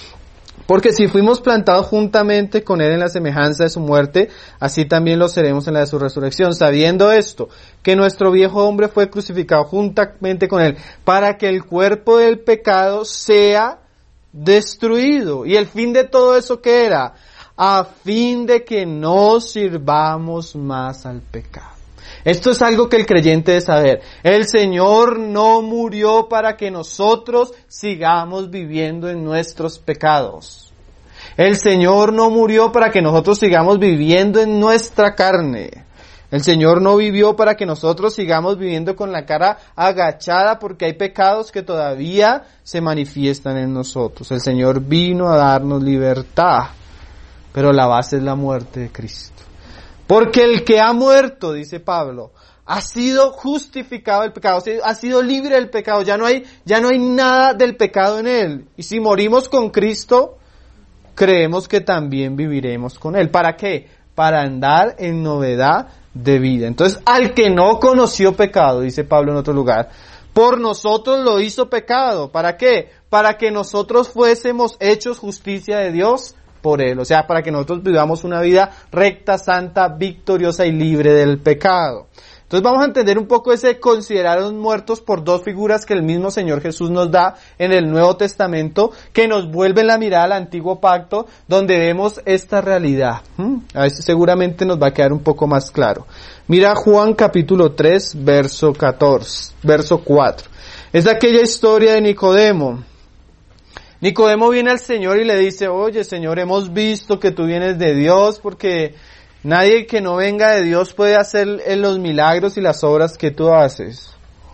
porque si fuimos plantados juntamente con Él en la semejanza de su muerte, así también lo seremos en la de su resurrección, sabiendo esto, que nuestro viejo hombre fue crucificado juntamente con Él, para que el cuerpo del pecado sea destruido. ¿Y el fin de todo eso qué era? A fin de que no sirvamos más al pecado. Esto es algo que el creyente debe saber. El Señor no murió para que nosotros sigamos viviendo en nuestros pecados. El Señor no murió para que nosotros sigamos viviendo en nuestra carne. El Señor no vivió para que nosotros sigamos viviendo con la cara agachada porque hay pecados que todavía se manifiestan en nosotros. El Señor vino a darnos libertad, pero la base es la muerte de Cristo. Porque el que ha muerto, dice Pablo, ha sido justificado del pecado, ha sido libre del pecado, ya no hay, ya no hay nada del pecado en él. Y si morimos con Cristo, creemos que también viviremos con Él. ¿Para qué? Para andar en novedad de vida. Entonces, al que no conoció pecado, dice Pablo en otro lugar, por nosotros lo hizo pecado. ¿Para qué? Para que nosotros fuésemos hechos justicia de Dios por Él. O sea, para que nosotros vivamos una vida recta, santa, victoriosa y libre del pecado. Entonces vamos a entender un poco ese considerados muertos por dos figuras que el mismo Señor Jesús nos da en el Nuevo Testamento, que nos vuelven la mirada al Antiguo Pacto, donde vemos esta realidad. ¿Mm? A ver si seguramente nos va a quedar un poco más claro. Mira Juan capítulo tres, verso catorce, verso cuatro. Es aquella historia de Nicodemo. Nicodemo viene al Señor y le dice, oye Señor, hemos visto que tú vienes de Dios, porque nadie que no venga de Dios puede hacer los milagros y las obras que tú haces.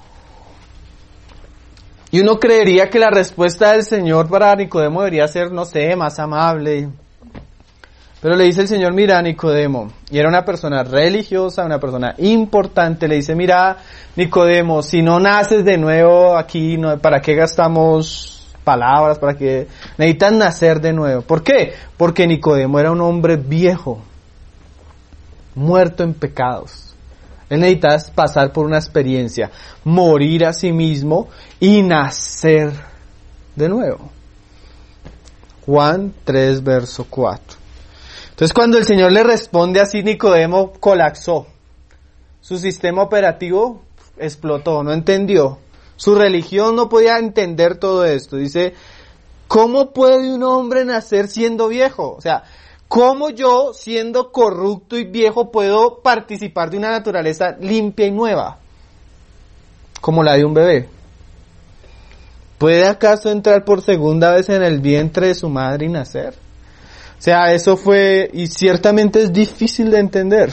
Y uno creería que la respuesta del Señor para Nicodemo debería ser, no sé, más amable. Pero le dice el Señor, mira Nicodemo, y era una persona religiosa, una persona importante, le dice, mira Nicodemo, si no naces de nuevo aquí, no, ¿para qué gastamos palabras? ¿Para qué? Necesitas nacer de nuevo. ¿Por qué? Porque Nicodemo era un hombre viejo, muerto en pecados. Él necesitaba pasar por una experiencia, morir a sí mismo y nacer de nuevo. Juan tres, verso cuatro. Entonces cuando el Señor le responde así, Nicodemo colapsó. Su sistema operativo explotó, no entendió. Su religión no podía entender todo esto. Dice, ¿cómo puede un hombre nacer siendo viejo? O sea, ¿cómo yo, siendo corrupto y viejo, puedo participar de una naturaleza limpia y nueva? Como la de un bebé. ¿Puede acaso entrar por segunda vez en el vientre de su madre y nacer? O sea, eso fue, y ciertamente es difícil de entender.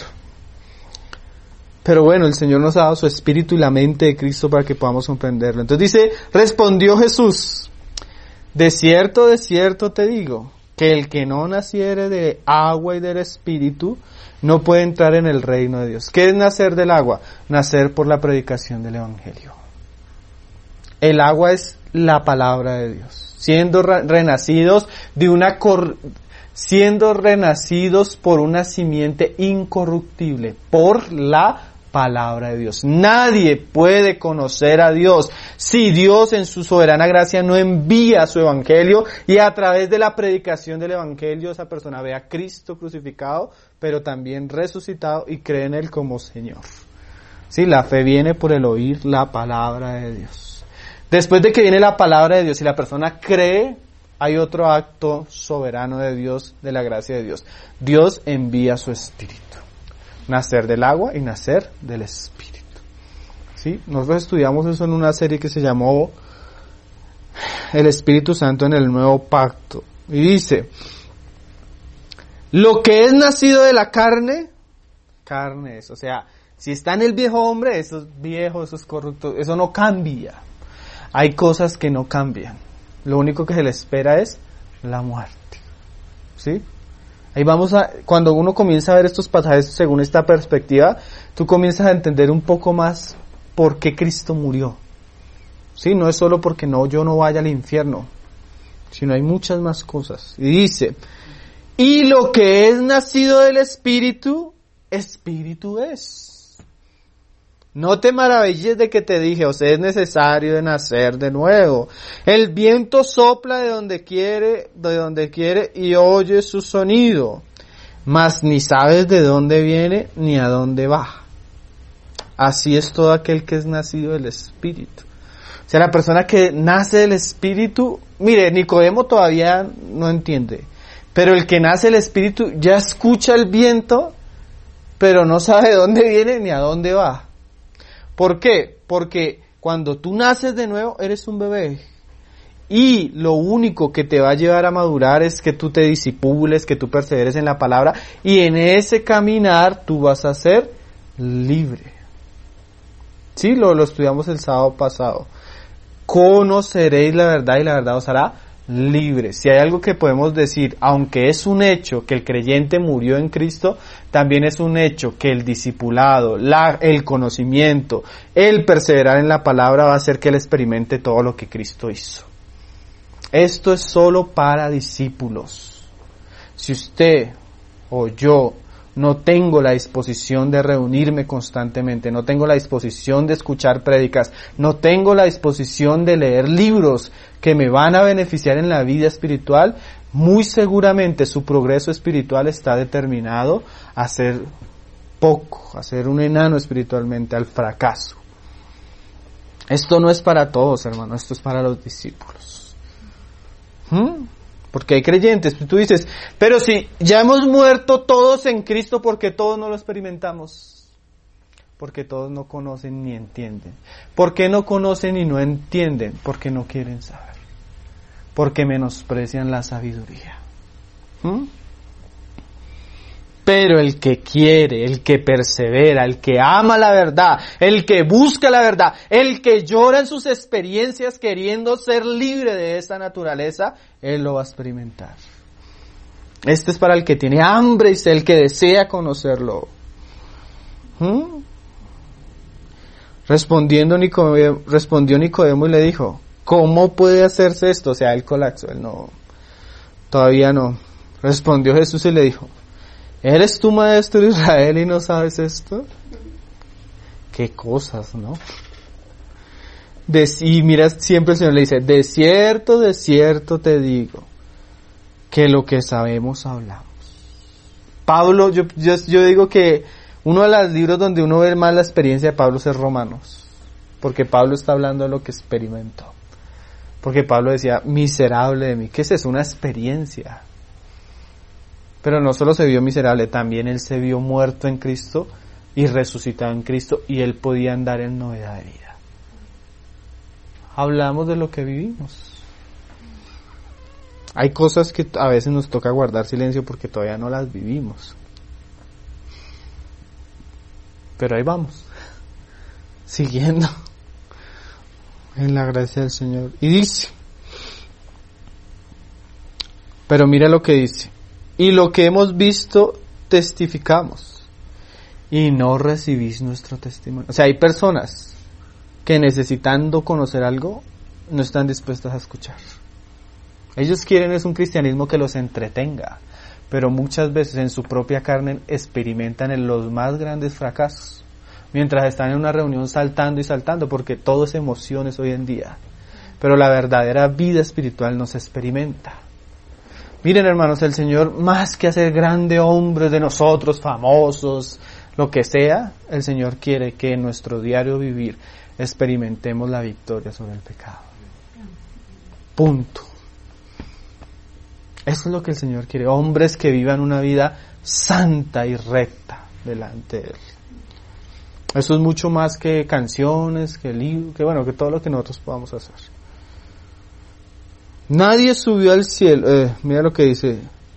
Pero bueno, el Señor nos ha dado su espíritu y la mente de Cristo para que podamos comprenderlo. Entonces dice, respondió Jesús, de cierto, de cierto te digo, que el que no naciere de agua y del espíritu, no puede entrar en el reino de Dios. ¿Qué es nacer del agua? Nacer por la predicación del Evangelio. El agua es la palabra de Dios. Siendo renacidos de una cor... siendo renacidos por una simiente incorruptible, por la palabra de Dios. Nadie puede conocer a Dios si Dios en su soberana gracia no envía su evangelio y a través de la predicación del evangelio esa persona ve a Cristo crucificado, pero también resucitado y cree en Él como Señor. Sí, la fe viene por el oír la palabra de Dios. Después de que viene la palabra de Dios y la persona cree, hay otro acto soberano de Dios, de la gracia de Dios. Dios envía su Espíritu. Nacer del agua y nacer del Espíritu. ¿Sí? Nosotros estudiamos eso en una serie que se llamó El Espíritu Santo en el Nuevo Pacto. Y dice, lo que es nacido de la carne, carne es. O sea, si está en el viejo hombre, eso es viejo, eso es corrupto, eso no cambia. Hay cosas que no cambian. Lo único que se le espera es la muerte. ¿Sí? Ahí vamos a, cuando uno comienza a ver estos pasajes según esta perspectiva, tú comienzas a entender un poco más por qué Cristo murió. ¿Sí? No es solo porque no, yo no vaya al infierno, sino hay muchas más cosas. Y dice, y lo que es nacido del Espíritu, Espíritu es. No te maravilles de que te dije, o sea, es necesario de nacer de nuevo. El viento sopla de donde quiere, de donde quiere y oye su sonido, mas ni sabes de dónde viene ni a dónde va. Así es todo aquel que es nacido del Espíritu. O sea, la persona que nace del Espíritu, mire, Nicodemo todavía no entiende, pero el que nace del Espíritu ya escucha el viento, pero no sabe de dónde viene ni a dónde va. ¿Por qué? Porque cuando tú naces de nuevo eres un bebé y lo único que te va a llevar a madurar es que tú te disipules, que tú perseveres en la palabra y en ese caminar tú vas a ser libre. Sí, lo, lo estudiamos el sábado pasado. Conoceréis la verdad y la verdad os hará libre. Si hay algo que podemos decir, aunque es un hecho que el creyente murió en Cristo, también es un hecho que el discipulado, la, el conocimiento, el perseverar en la palabra va a hacer que él experimente todo lo que Cristo hizo. Esto es solo para discípulos. Si usted o yo no tengo la disposición de reunirme constantemente, no tengo la disposición de escuchar prédicas, no tengo la disposición de leer libros que me van a beneficiar en la vida espiritual, muy seguramente su progreso espiritual está determinado a ser poco, a ser un enano espiritualmente, al fracaso. Esto no es para todos, hermano, esto es para los discípulos. ¿Mm? Porque hay creyentes, tú dices, pero si ya hemos muerto todos en Cristo, ¿por qué todos no lo experimentamos? Porque todos no conocen ni entienden. ¿Por qué no conocen y no entienden? Porque no quieren saber. Porque menosprecian la sabiduría. ¿Mm? Pero el que quiere, el que persevera, el que ama la verdad, el que busca la verdad, el que llora en sus experiencias queriendo ser libre de esa naturaleza, él lo va a experimentar. Este es para el que tiene hambre y es el que desea conocerlo. ¿Mm? Respondiendo Nicodemo, respondió Nicodemo y le dijo, ¿cómo puede hacerse esto? O sea, él colapsó, él no, todavía no. Respondió Jesús y le dijo, ¿eres tú maestro de Israel y no sabes esto? Qué cosas, ¿no? De, y mira, siempre el Señor le dice, de cierto, de cierto te digo, que lo que sabemos hablamos. Pablo, yo, yo, yo digo que uno de los libros donde uno ve más la experiencia de Pablo es Romanos, porque Pablo está hablando de lo que experimentó. Porque Pablo decía, miserable de mí, ¿qué es eso? Una experiencia. Pero no solo se vio miserable, también él se vio muerto en Cristo y resucitado en Cristo y él podía andar en novedad de vida. Hablamos de lo que vivimos. Hay cosas que a veces nos toca guardar silencio porque todavía no las vivimos. Pero ahí vamos, siguiendo en la gracia del Señor. Y dice, pero mira lo que dice. Y lo que hemos visto testificamos y no recibís nuestro testimonio. O sea, hay personas que necesitando conocer algo no están dispuestas a escuchar. Ellos quieren es un cristianismo que los entretenga, pero muchas veces en su propia carne experimentan en los más grandes fracasos, mientras están en una reunión saltando y saltando, porque todo es emociones hoy en día. Pero la verdadera vida espiritual no se experimenta. Miren, hermanos, el Señor, más que hacer grandes hombres de nosotros, famosos, lo que sea, el Señor quiere que en nuestro diario vivir experimentemos la victoria sobre el pecado. Punto. Eso es lo que el Señor quiere. Hombres que vivan una vida santa y recta delante de Él. Eso es mucho más que canciones, que libros, que bueno, que todo lo que nosotros podamos hacer. Nadie subió al cielo. Eh, mira lo que dice.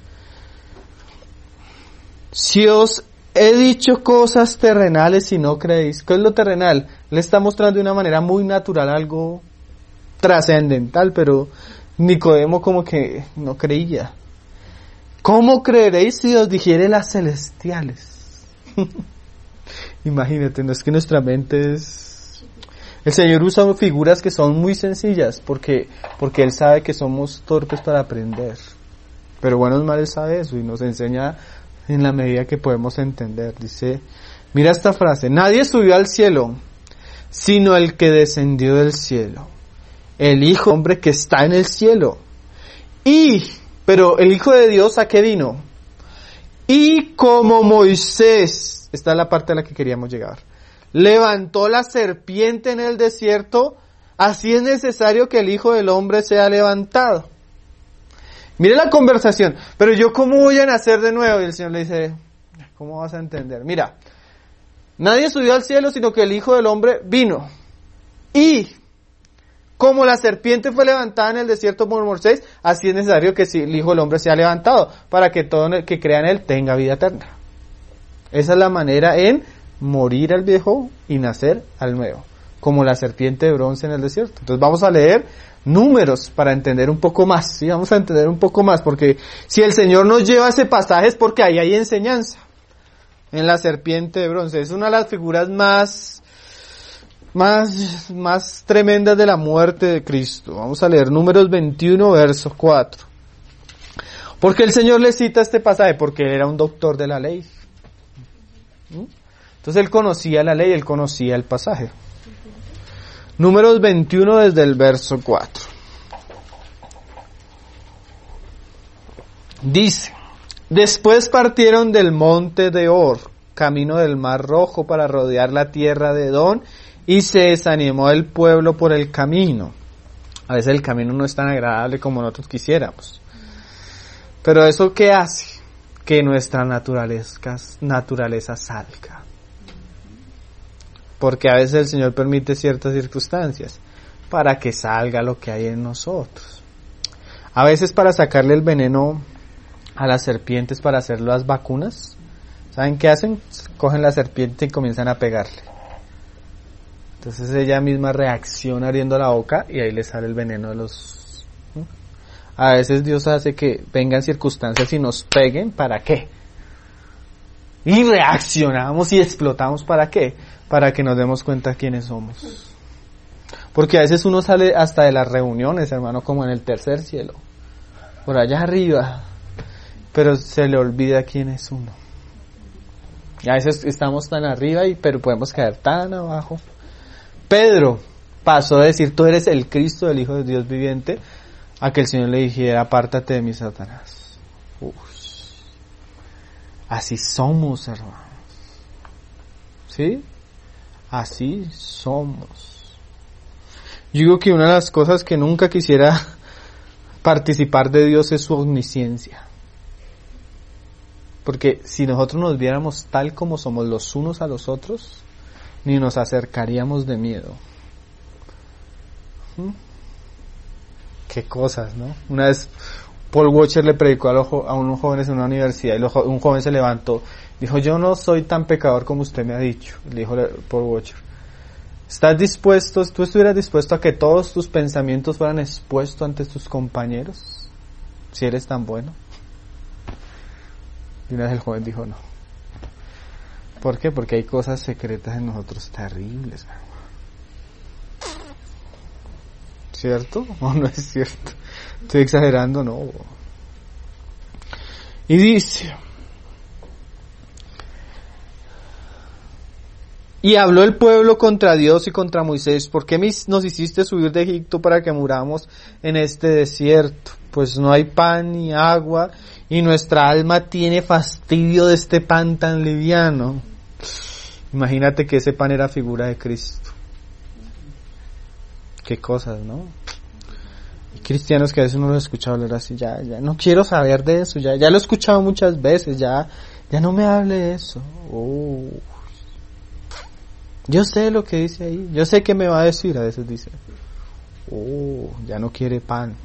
Si os he dicho cosas terrenales y no creéis. ¿Qué es lo terrenal? Le está mostrando de una manera muy natural algo trascendental, pero Nicodemo como que no creía. ¿Cómo creeréis si os dijere las celestiales? Imagínate, no es que nuestra mente es... El Señor usa figuras que son muy sencillas porque, porque Él sabe que somos torpes para aprender. Pero bueno, es mal Él sabe eso y nos enseña en la medida que podemos entender. Dice, mira esta frase, nadie subió al cielo, sino el que descendió del cielo, el Hijo del Hombre que está en el cielo. Y, pero el Hijo de Dios, ¿a qué vino? Y como Moisés, esta es la parte a la que queríamos llegar, levantó la serpiente en el desierto, así es necesario que el Hijo del Hombre sea levantado. Mire la conversación, pero yo ¿cómo voy a nacer de nuevo? Y el Señor le dice, ¿cómo vas a entender? Mira, nadie subió al cielo sino que el Hijo del Hombre vino. Y como la serpiente fue levantada en el desierto por Moisés, así es necesario que el Hijo del Hombre sea levantado, para que todo el que crea en Él tenga vida eterna. Esa es la manera en morir al viejo y nacer al nuevo, como la serpiente de bronce en el desierto. Entonces vamos a leer Números para entender un poco más, ¿sí? Vamos a entender un poco más, porque si el Señor nos lleva a ese pasaje es porque ahí hay enseñanza. En la serpiente de bronce, es una de las figuras más, más, más tremendas de la muerte de Cristo. Vamos a leer Números veintiuno, verso cuatro. ¿Por qué el Señor le cita este pasaje? Porque él era un doctor de la ley. Entonces él conocía la ley, él conocía el pasaje. Números veintiuno desde el verso cuatro. Dice, después partieron del monte de Or camino del Mar Rojo para rodear la tierra de Edom, y se desanimó el pueblo por el camino. A veces el camino no es tan agradable como nosotros quisiéramos. Pero ¿eso qué hace? Que nuestra naturaleza, naturaleza salga. Porque a veces el Señor permite ciertas circunstancias para que salga lo que hay en nosotros. A veces para sacarle el veneno a las serpientes, para hacer las vacunas, ¿saben qué hacen? Cogen la serpiente y comienzan a pegarle. Entonces ella misma reacciona abriendo la boca y ahí le sale el veneno de los... ¿no? A veces Dios hace que vengan circunstancias y nos peguen, ¿para qué? Y reaccionamos y explotamos, ¿para qué? Para que nos demos cuenta quiénes somos. Porque a veces uno sale hasta de las reuniones, hermano, como en el tercer cielo, por allá arriba, pero se le olvida quién es uno. Y a veces estamos tan arriba, y pero podemos caer tan abajo. Pedro pasó de decir, tú eres el Cristo, el Hijo de Dios viviente, a que el Señor le dijera, apártate de mí, Satanás. Uf. Así somos, hermanos. ¿Sí? Así somos. Yo digo que una de las cosas que nunca quisiera participar de Dios es su omnisciencia. Porque si nosotros nos viéramos tal como somos los unos a los otros, ni nos acercaríamos de miedo. ¿Mm? Qué cosas, ¿no? Una vez Paul Washer le predicó a, los, a unos jóvenes en una universidad, y los, un joven se levantó, dijo, yo no soy tan pecador como usted me ha dicho, le dijo Paul Washer. ¿Estás dispuesto, tú estuvieras dispuesto a que todos tus pensamientos fueran expuestos ante tus compañeros? Si eres tan bueno. Y una vez el joven dijo no. ¿Por qué? Porque hay cosas secretas en nosotros terribles. ¿Cierto? ¿O no es cierto? Estoy exagerando, no. Y dice... Y habló el pueblo contra Dios y contra Moisés, ¿por qué nos hiciste subir de Egipto para que muramos en este desierto? Pues no hay pan ni agua, y nuestra alma tiene fastidio de este pan tan liviano. Imagínate que ese pan era figura de Cristo. Qué cosas, ¿no? Y cristianos que a veces uno lo ha escuchado hablar así, ya, ya no quiero saber de eso, ya, ya lo he escuchado muchas veces, ya, ya no me hable de eso. Oh. Yo sé lo que dice ahí, yo sé qué me va a decir, a veces dice, oh, ya no quiere pan.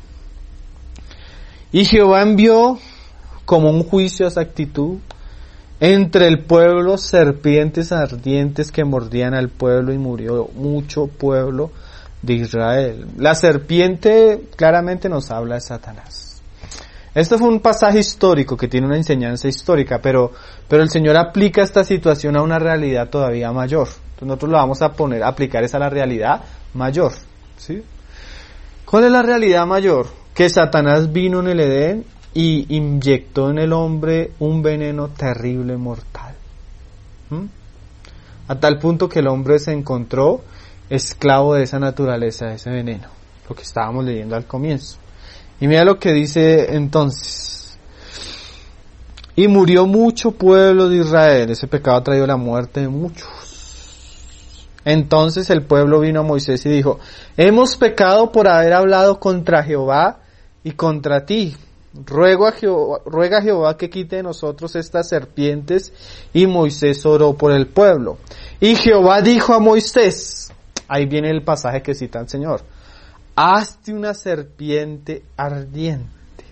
Y Jehová envió como un juicio a esa actitud entre el pueblo serpientes ardientes que mordían al pueblo, y murió mucho pueblo de Israel. La serpiente claramente nos habla de Satanás. Este fue un pasaje histórico que tiene una enseñanza histórica, pero, pero el Señor aplica esta situación a una realidad todavía mayor. Entonces nosotros lo vamos a poner, a aplicar esa a la realidad mayor, ¿sí? ¿Cuál es la realidad mayor? Que Satanás vino en el Edén y inyectó en el hombre un veneno terrible, mortal. ¿Mm? A tal punto que el hombre se encontró esclavo de esa naturaleza, de ese veneno, lo que estábamos leyendo al comienzo. Y mira lo que dice entonces. Y murió mucho pueblo de Israel. Ese pecado ha traído la muerte de muchos. Entonces el pueblo vino a Moisés y dijo, hemos pecado por haber hablado contra Jehová y contra ti. Ruego a Jehová, ruega a Jehová que quite de nosotros estas serpientes. Y Moisés oró por el pueblo. Y Jehová dijo a Moisés, ahí viene el pasaje que cita el Señor, hazte una serpiente ardiente,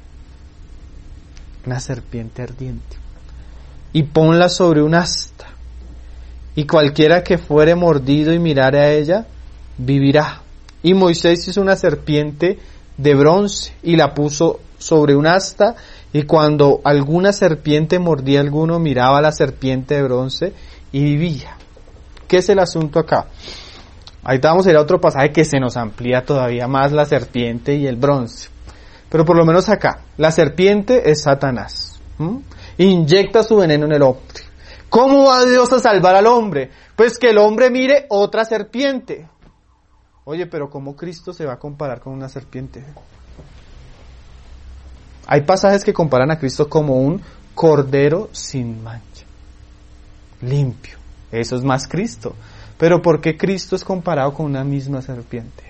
una serpiente ardiente, y ponla sobre un asta, y cualquiera que fuere mordido y mirare a ella, vivirá. Y Moisés hizo una serpiente de bronce, y la puso sobre un asta, y cuando alguna serpiente mordía a alguno, miraba a la serpiente de bronce, y vivía. ¿Qué es el asunto acá? Ahí vamos a ir a otro pasaje que se nos amplía todavía más la serpiente y el bronce. Pero por lo menos acá, la serpiente es Satanás. ¿Mm? Inyecta su veneno en el hombre. ¿Cómo va Dios a salvar al hombre? Pues que el hombre mire otra serpiente. Oye, pero ¿cómo Cristo se va a comparar con una serpiente? Hay pasajes que comparan a Cristo como un cordero sin mancha. limpio. Eso es más Cristo. Pero ¿por qué Cristo es comparado con una misma serpiente?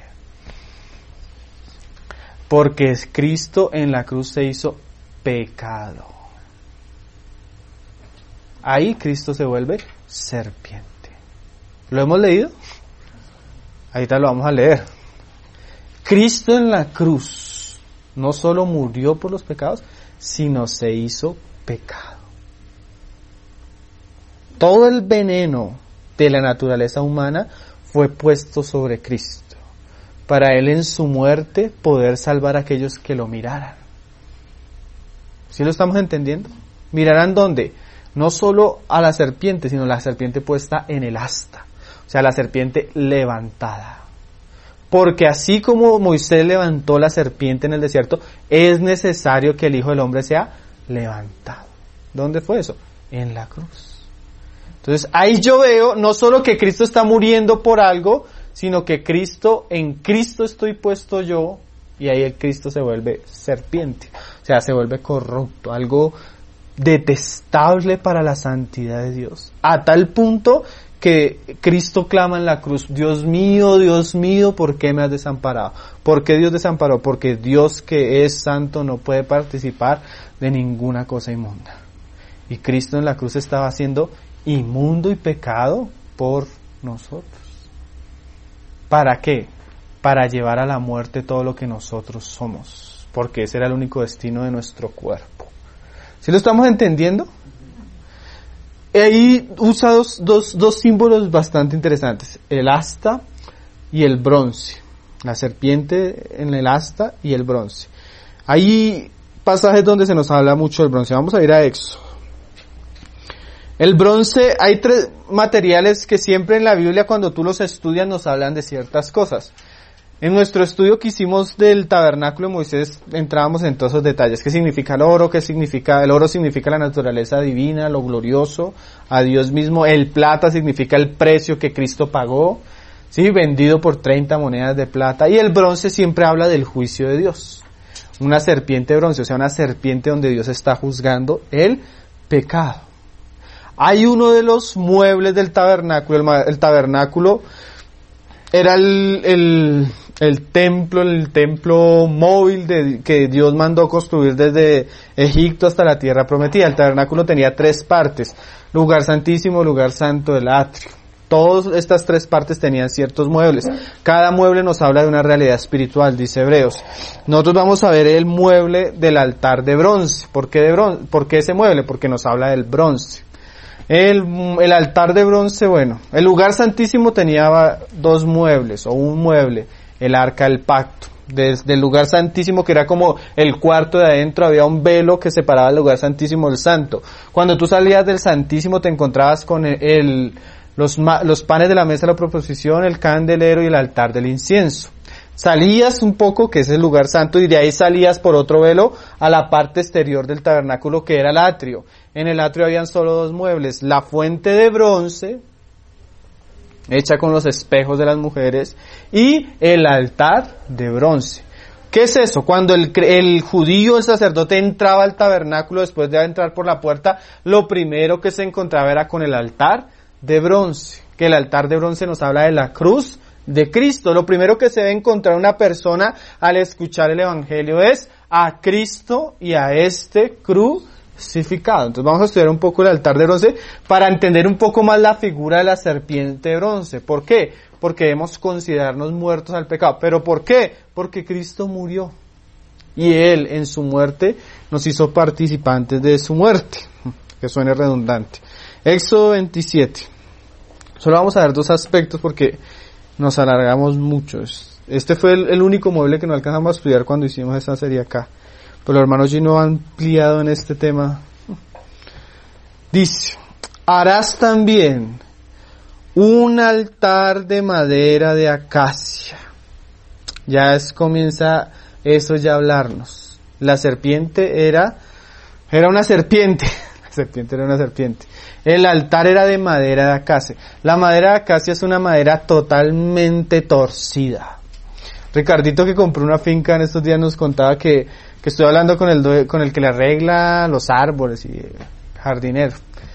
Porque Cristo en la cruz se hizo pecado. Ahí Cristo se vuelve serpiente. ¿Lo hemos leído? Ahorita lo vamos a leer. Cristo en la cruz no solo murió por los pecados, sino se hizo pecado. Todo el veneno de la naturaleza humana fue puesto sobre Cristo, para Él en su muerte poder salvar a aquellos que lo miraran. ¿Sí lo estamos entendiendo? ¿Mirarán dónde? No solo a la serpiente, sino la serpiente puesta en el asta, o sea, la serpiente levantada. Porque así como Moisés levantó la serpiente en el desierto, es necesario que el Hijo del Hombre sea levantado. ¿Dónde fue eso? En la cruz. Entonces ahí yo veo no solo que Cristo está muriendo por algo, sino que Cristo, en Cristo estoy puesto yo, y ahí el Cristo se vuelve serpiente, o sea, se vuelve corrupto, algo detestable para la santidad de Dios, a tal punto que Cristo clama en la cruz: Dios mío, Dios mío, ¿por qué me has desamparado? ¿Por qué Dios desamparó? Porque Dios, que es santo, no puede participar de ninguna cosa inmunda. Y Cristo en la cruz estaba haciendo inmundo y pecado por nosotros. ¿Para qué? Para llevar a la muerte todo lo que nosotros somos, porque ese era el único destino de nuestro cuerpo. ¿Sí lo estamos entendiendo? Ahí usa dos, dos, dos símbolos bastante interesantes: el asta y el bronce. La serpiente en el asta y el bronce. Hay pasajes donde se nos habla mucho del bronce. Vamos a ir a Éxodo. El bronce, hay tres materiales que siempre en la Biblia, cuando tú los estudias, nos hablan de ciertas cosas. En nuestro estudio que hicimos del tabernáculo de Moisés, entrábamos en todos esos detalles. ¿Qué significa el oro? ¿Qué significa? El oro significa la naturaleza divina, lo glorioso, a Dios mismo. El plata significa el precio que Cristo pagó, ¿sí? Vendido por treinta monedas de plata. Y el bronce siempre habla del juicio de Dios. Una serpiente de bronce, o sea, una serpiente donde Dios está juzgando el pecado. Hay uno de los muebles del tabernáculo, el, el tabernáculo era el, el, el templo, el templo móvil de, que Dios mandó construir desde Egipto hasta la tierra prometida. El tabernáculo tenía tres partes: lugar santísimo, lugar santo, el atrio. Todas estas tres partes tenían ciertos muebles. Cada mueble nos habla de una realidad espiritual, dice Hebreos. Nosotros vamos a ver el mueble del altar de bronce. ¿Por qué de bronce? ¿Por qué ese mueble? Porque nos habla del bronce. El, el altar de bronce, bueno, el lugar santísimo tenía dos muebles, o un mueble, el arca del pacto. Desde el lugar santísimo, que era como el cuarto de adentro, había un velo que separaba el lugar santísimo del santo. Cuando tú salías del santísimo te encontrabas con el, el los, los panes de la mesa de la proposición, el candelero y el altar del incienso. Salías un poco, que es el lugar santo, y de ahí salías por otro velo a la parte exterior del tabernáculo, que era el atrio. En el atrio habían solo dos muebles: la fuente de bronce, hecha con los espejos de las mujeres, y el altar de bronce. ¿Qué es eso? Cuando el, el judío, el sacerdote, entraba al tabernáculo después de entrar por la puerta, lo primero que se encontraba era con el altar de bronce. Que el altar de bronce nos habla de la cruz de Cristo. Lo primero que se debe encontrar una persona al escuchar el evangelio es a Cristo y a este crucificado. Entonces vamos a estudiar un poco el altar de bronce para entender un poco más la figura de la serpiente de bronce. ¿Por qué? Porque debemos considerarnos muertos al pecado. ¿Pero por qué? Porque Cristo murió y Él en su muerte nos hizo participantes de su muerte. Que suene redundante. Éxodo veintisiete. Solo vamos a ver dos aspectos porque nos alargamos mucho. Este fue el, el único mueble que no alcanzamos a estudiar cuando hicimos esta serie acá. Pero los hermanos Gino han ampliado en este tema. Dice: harás también un altar de madera de acacia. Ya es, comienza eso ya a hablarnos. La serpiente era, era una serpiente. La serpiente era una serpiente. El altar era de madera de acacia. La madera de acacia es una madera totalmente torcida. Ricardito, que compró una finca en estos días, nos contaba que, que estoy hablando con el, con el que le arregla los árboles y jardinero.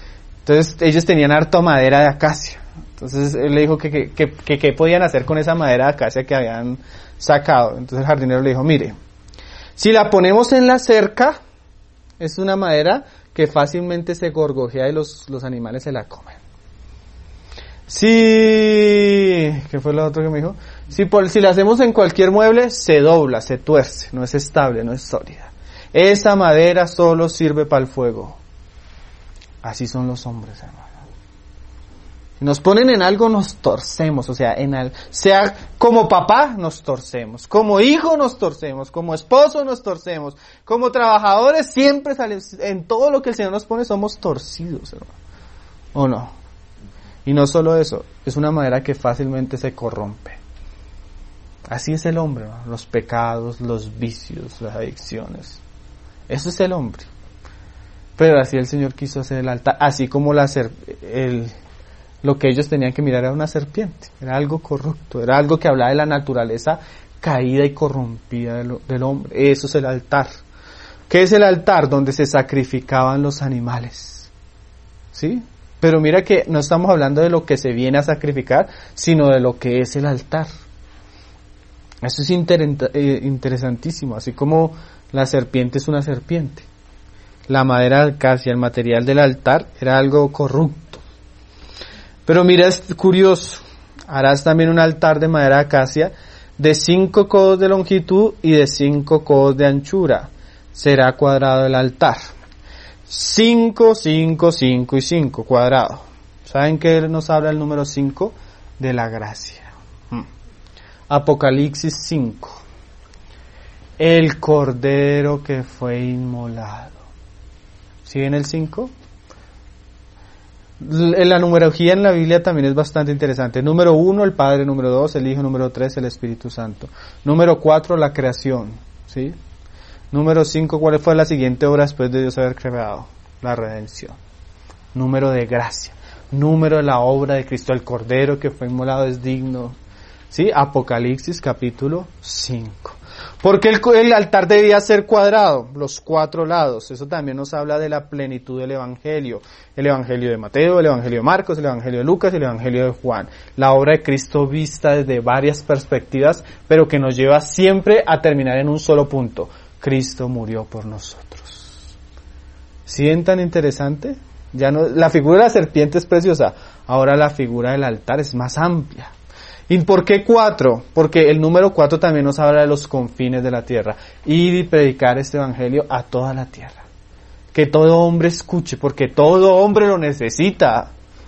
Entonces ellos tenían harto madera de acacia. Entonces él le dijo que qué que, que, que podían hacer con esa madera de acacia que habían sacado. Entonces el jardinero le dijo, mire, si la ponemos en la cerca, es una madera que fácilmente se gorgojea y los, los animales se la comen. Si, ¿qué fue lo otro que me dijo? Si, por, si la hacemos en cualquier mueble, se dobla, se tuerce, no es estable, no es sólida. Esa madera solo sirve para el fuego. Así son los hombres, hermano. Si nos ponen en algo, nos torcemos, o sea, en al, sea como papá, nos torcemos, como hijo nos torcemos, como esposo nos torcemos, como trabajadores siempre sale, en todo lo que el Señor nos pone somos torcidos, hermano. ¿O no? Y no solo eso, es una madera que fácilmente se corrompe. Así es el hombre, ¿no? Los pecados, los vicios, las adicciones. Eso es el hombre. Pero así el Señor quiso hacer el altar, así como la ser, el, lo que ellos tenían que mirar era una serpiente, era algo corrupto, era algo que hablaba de la naturaleza caída y corrompida del, del hombre. Eso es el altar. ¿Qué es el altar? Donde se sacrificaban los animales. ¿Sí? Pero mira que no estamos hablando de lo que se viene a sacrificar, sino de lo que es el altar. Eso es inter- eh, interesantísimo, así como la serpiente es una serpiente. La madera de acacia, el material del altar, era algo corrupto. Pero mira, es curioso, harás también un altar de madera de acacia de cinco codos de longitud y de cinco codos de anchura. Será cuadrado el altar. Cinco, cinco, cinco y cinco, cuadrado. ¿Saben qué nos habla el número cinco? De la gracia. Apocalipsis cinco. El cordero que fue inmolado. ¿Sí ven el cinco? La numerología en la Biblia también es bastante interesante. Número uno, el Padre. Número dos, el Hijo. Número tres, el Espíritu Santo. Número cuatro, la creación. ¿Sí? Número cinco, ¿cuál fue la siguiente obra después de Dios haber creado? La redención. Número de gracia. Número de la obra de Cristo. El Cordero que fue inmolado es digno. ¿Sí? Apocalipsis capítulo cinco. Porque el, el altar debía ser cuadrado, los cuatro lados. Eso también nos habla de la plenitud del Evangelio. El Evangelio de Mateo, el Evangelio de Marcos, el Evangelio de Lucas y el Evangelio de Juan. La obra de Cristo vista desde varias perspectivas, pero que nos lleva siempre a terminar en un solo punto. Cristo murió por nosotros. ¿Sí ven tan interesante? Ya no, la figura de la serpiente es preciosa. Ahora la figura del altar es más amplia. ¿Y por qué cuatro? Porque el número cuatro también nos habla de los confines de la tierra. Ir y predicar este evangelio a toda la tierra. Que todo hombre escuche, porque todo hombre lo necesita.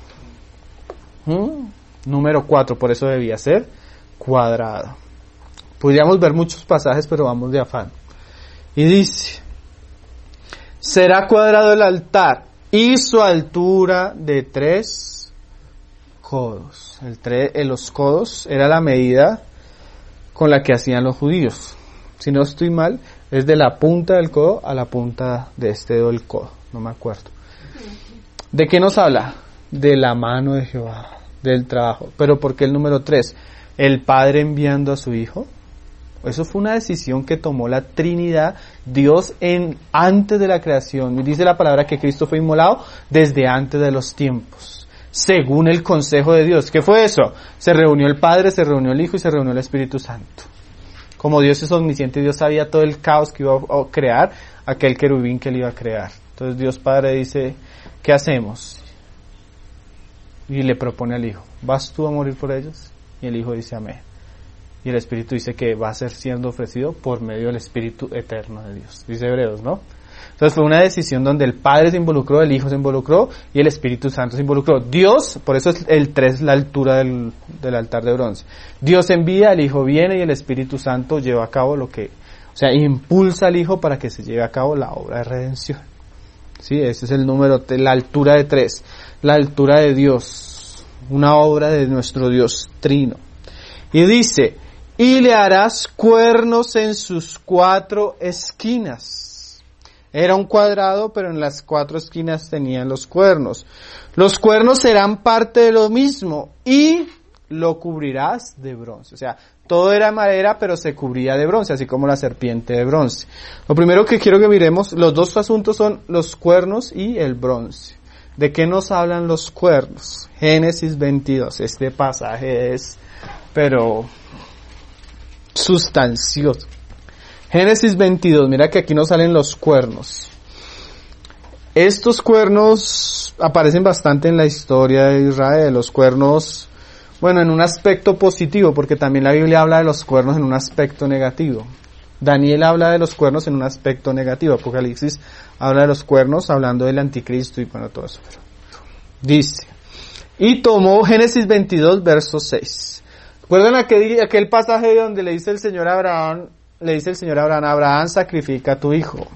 ¿Mm? Número cuatro, por eso debía ser cuadrado. Podríamos ver muchos pasajes, pero vamos de afán. Y dice, será cuadrado el altar y su altura de tres codos. El tre- eh, los codos era la medida con la que hacían los judíos. Si no estoy mal, es de la punta del codo a la punta de este dedo del codo. No me acuerdo. ¿De qué nos habla? De la mano de Jehová, del trabajo. Pero ¿por qué el número tres? El Padre enviando a su Hijo. Eso fue una decisión que tomó la Trinidad, Dios en antes de la creación. Y dice la palabra que Cristo fue inmolado desde antes de los tiempos, según el consejo de Dios. ¿Qué fue eso? Se reunió el Padre, se reunió el Hijo y se reunió el Espíritu Santo. Como Dios es omnisciente, Dios sabía todo el caos que iba a crear aquel querubín que él iba a crear. Entonces Dios Padre dice, ¿qué hacemos? Y le propone al Hijo, ¿vas tú a morir por ellos? Y el Hijo dice, amén. Y el Espíritu dice que va a ser siendo ofrecido por medio del Espíritu eterno de Dios. Dice Hebreos, ¿no? Entonces fue una decisión donde el Padre se involucró, el Hijo se involucró y el Espíritu Santo se involucró. Dios, por eso es el tres la altura del, del altar de bronce. Dios envía, el Hijo viene y el Espíritu Santo lleva a cabo lo que, o sea, impulsa al Hijo para que se lleve a cabo la obra de redención. Sí, ese es el número, la altura de tres, la altura de Dios, una obra de nuestro Dios trino. Y dice, y le harás cuernos en sus cuatro esquinas. Era un cuadrado, pero en las cuatro esquinas tenían los cuernos. Los cuernos serán parte de lo mismo y lo cubrirás de bronce. O sea, todo era madera, pero se cubría de bronce, así como la serpiente de bronce. Lo primero que quiero que miremos, los dos asuntos son los cuernos y el bronce. ¿De qué nos hablan los cuernos? Génesis veintidós. Este pasaje es, pero, sustancioso. Génesis veintidós, mira que aquí nos salen los cuernos. Estos cuernos aparecen bastante en la historia de Israel. Los cuernos, bueno, en un aspecto positivo, porque también la Biblia habla de los cuernos en un aspecto negativo. Daniel habla de los cuernos en un aspecto negativo. Apocalipsis habla de los cuernos hablando del anticristo y bueno, todo eso. Dice, y tomó Génesis veintidós, verso seis. ¿Recuerdan aquel, aquel pasaje donde le dice el Señor a Abraham, le dice el Señor a Abraham, Abraham, sacrifica a tu hijo?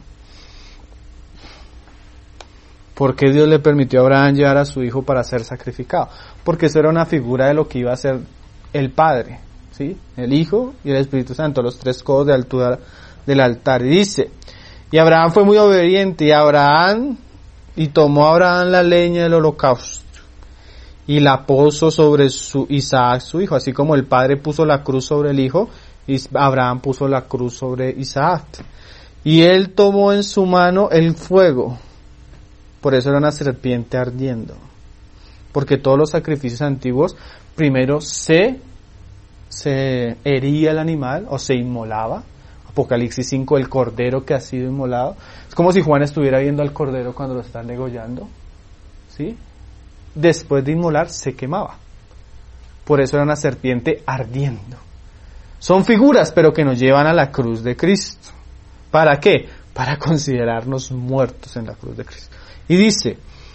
¿Por qué Dios le permitió a Abraham llevar a su hijo para ser sacrificado? Porque eso era una figura de lo que iba a ser el Padre, ¿sí? El Hijo y el Espíritu Santo, los tres codos de altura del altar. Y dice, y Abraham fue muy obediente, y Abraham, y tomó Abraham la leña del holocausto, y la puso sobre su Isaac, su hijo, así como el Padre puso la cruz sobre el Hijo, y Abraham puso la cruz sobre Isaac. Y él tomó en su mano el fuego. Por eso era una serpiente ardiendo. Porque todos los sacrificios antiguos, primero se, se hería el animal o se inmolaba. Apocalipsis cinco, el cordero que ha sido inmolado. Es como si Juan estuviera viendo al cordero cuando lo están degollando. ¿Sí? Después de inmolar se quemaba. Por eso era una serpiente ardiendo. Son figuras, pero que nos llevan a la cruz de Cristo. ¿Para qué? Para considerarnos muertos en la cruz de Cristo. Y dice,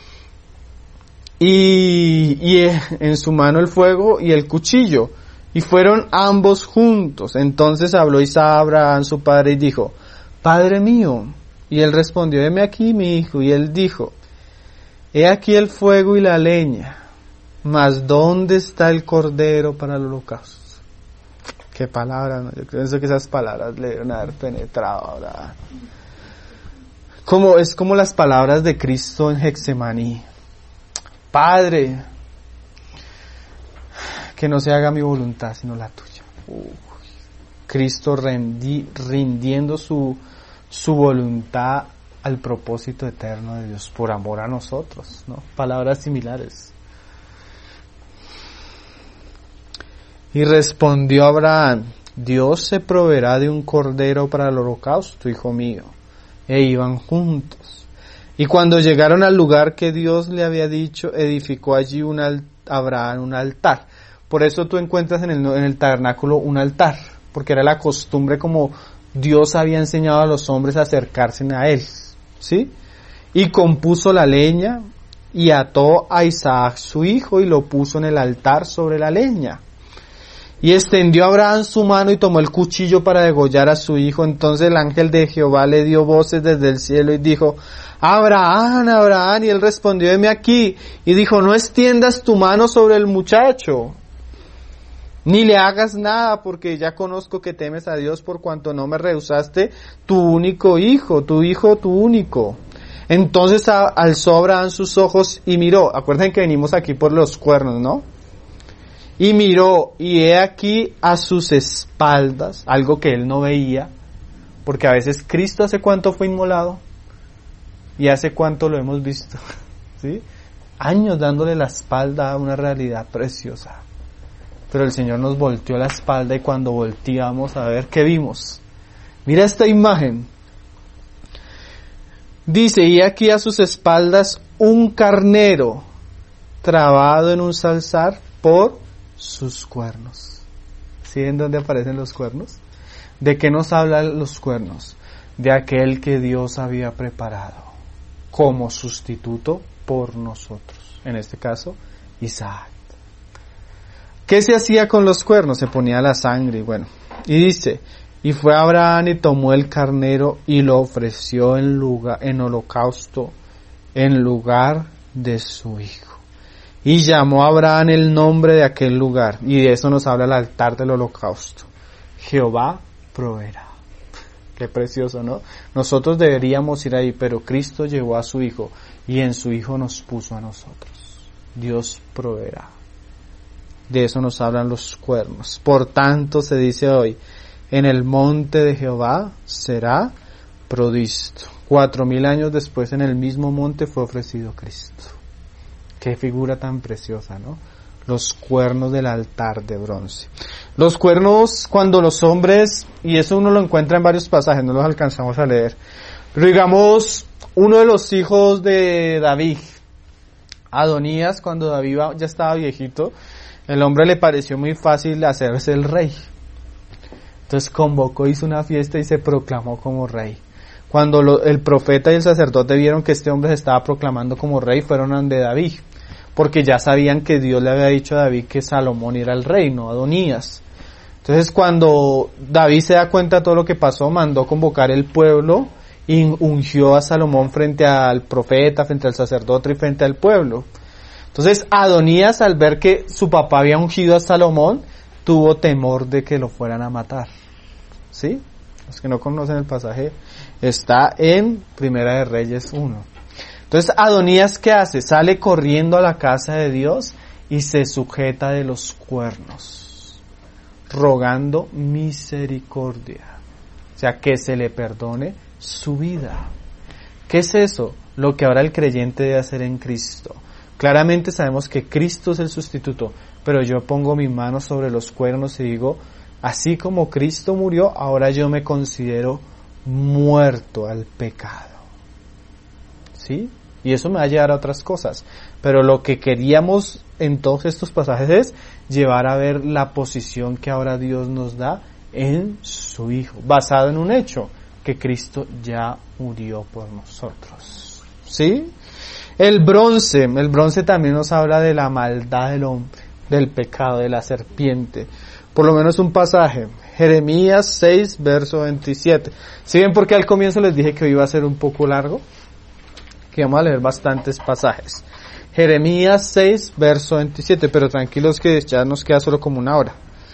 y, y en su mano el fuego y el cuchillo, y fueron ambos juntos. Entonces habló Isaac a Abraham su padre y dijo, Padre mío. Y él respondió, heme aquí mi hijo. Y él dijo, he aquí el fuego y la leña, mas ¿dónde está el cordero para el holocausto? Qué palabras, ¿no? Yo pienso que esas palabras le deben haber penetrado ahora. Como, es como las palabras de Cristo en Getsemaní. Padre, que no se haga mi voluntad sino la tuya. Uy, Cristo rendi, rindiendo su, su voluntad al propósito eterno de Dios por amor a nosotros, ¿no? Palabras similares. Y respondió Abraham, Dios se proveerá de un cordero para el holocausto, hijo mío. E iban juntos. Y cuando llegaron al lugar que Dios le había dicho, edificó allí un al, Abraham un altar. Por eso tú encuentras en el, en el tabernáculo un altar, porque era la costumbre como Dios había enseñado a los hombres a acercarse a él, ¿sí? Y compuso la leña y ató a Isaac su hijo y lo puso en el altar sobre la leña. Y extendió Abraham su mano y tomó el cuchillo para degollar a su hijo. Entonces el ángel de Jehová le dio voces desde el cielo y dijo, Abraham, Abraham. Y él respondió, heme aquí. Y dijo, no extiendas tu mano sobre el muchacho, ni le hagas nada, porque ya conozco que temes a Dios por cuanto no me rehusaste tu único hijo, tu hijo, tu único. Entonces alzó Abraham sus ojos y miró. Acuérdense que venimos aquí por los cuernos, ¿no? Y miró, y he aquí a sus espaldas, algo que él no veía, porque a veces Cristo hace cuánto fue inmolado, y hace cuánto lo hemos visto, ¿sí? Años dándole la espalda a una realidad preciosa. Pero el Señor nos volteó la espalda y cuando volteamos a ver, ¿qué vimos? Mira esta imagen. Dice, y aquí a sus espaldas un carnero trabado en un salzar por sus cuernos. ¿Sí ven dónde aparecen los cuernos? ¿De qué nos hablan los cuernos? De aquel que Dios había preparado como sustituto por nosotros. En este caso, Isaac. ¿Qué se hacía con los cuernos? Se ponía la sangre, y bueno. Y dice, y fue Abraham y tomó el carnero y lo ofreció en lugar, en holocausto, en lugar de su hijo. Y llamó a Abraham el nombre de aquel lugar. Y de eso nos habla el altar del holocausto. Jehová proveerá. Qué precioso, ¿no? Nosotros deberíamos ir ahí, pero Cristo llevó a su Hijo. Y en su Hijo nos puso a nosotros. Dios proveerá. De eso nos hablan los cuernos. Por tanto se dice hoy, en el monte de Jehová será provisto. Cuatro mil años después en el mismo monte fue ofrecido Cristo. Qué figura tan preciosa, ¿no? Los cuernos del altar de bronce. Los cuernos cuando los hombres, y eso uno lo encuentra en varios pasajes, no los alcanzamos a leer, pero digamos, uno de los hijos de David, Adonías, cuando David ya estaba viejito, el hombre le pareció muy fácil hacerse el rey. Entonces convocó, hizo una fiesta y se proclamó como rey. Cuando lo, el profeta y el sacerdote vieron que este hombre se estaba proclamando como rey, fueron ante David, porque ya sabían que Dios le había dicho a David que Salomón era el rey, no Adonías. Entonces cuando David se da cuenta de todo lo que pasó, mandó convocar el pueblo y ungió a Salomón frente al profeta, frente al sacerdote y frente al pueblo. Entonces Adonías, al ver que su papá había ungido a Salomón, tuvo temor de que lo fueran a matar. ¿Sí? Los que no conocen el pasaje, está en Primera de Reyes uno. Entonces Adonías, ¿qué hace? Sale corriendo a la casa de Dios y se sujeta de los cuernos, rogando misericordia, o sea, que se le perdone su vida. ¿Qué es eso? Lo que ahora el creyente debe hacer en Cristo. Claramente sabemos que Cristo es el sustituto, pero yo pongo mi mano sobre los cuernos y digo, así como Cristo murió, ahora yo me considero muerto al pecado. ¿Sí? Y eso me va a llevar a otras cosas. Pero lo que queríamos en todos estos pasajes es llevar a ver la posición que ahora Dios nos da en su Hijo, basado en un hecho, que Cristo ya murió por nosotros. ¿Sí? El bronce, el bronce también nos habla de la maldad del hombre, del pecado, de la serpiente. Por lo menos un pasaje, Jeremías seis, verso veintisiete. ¿Sí ven por qué al comienzo les dije que hoy iba a ser un poco largo? Que vamos a leer bastantes pasajes. Jeremías seis, verso veintisiete, pero tranquilos que ya nos queda solo como una hora.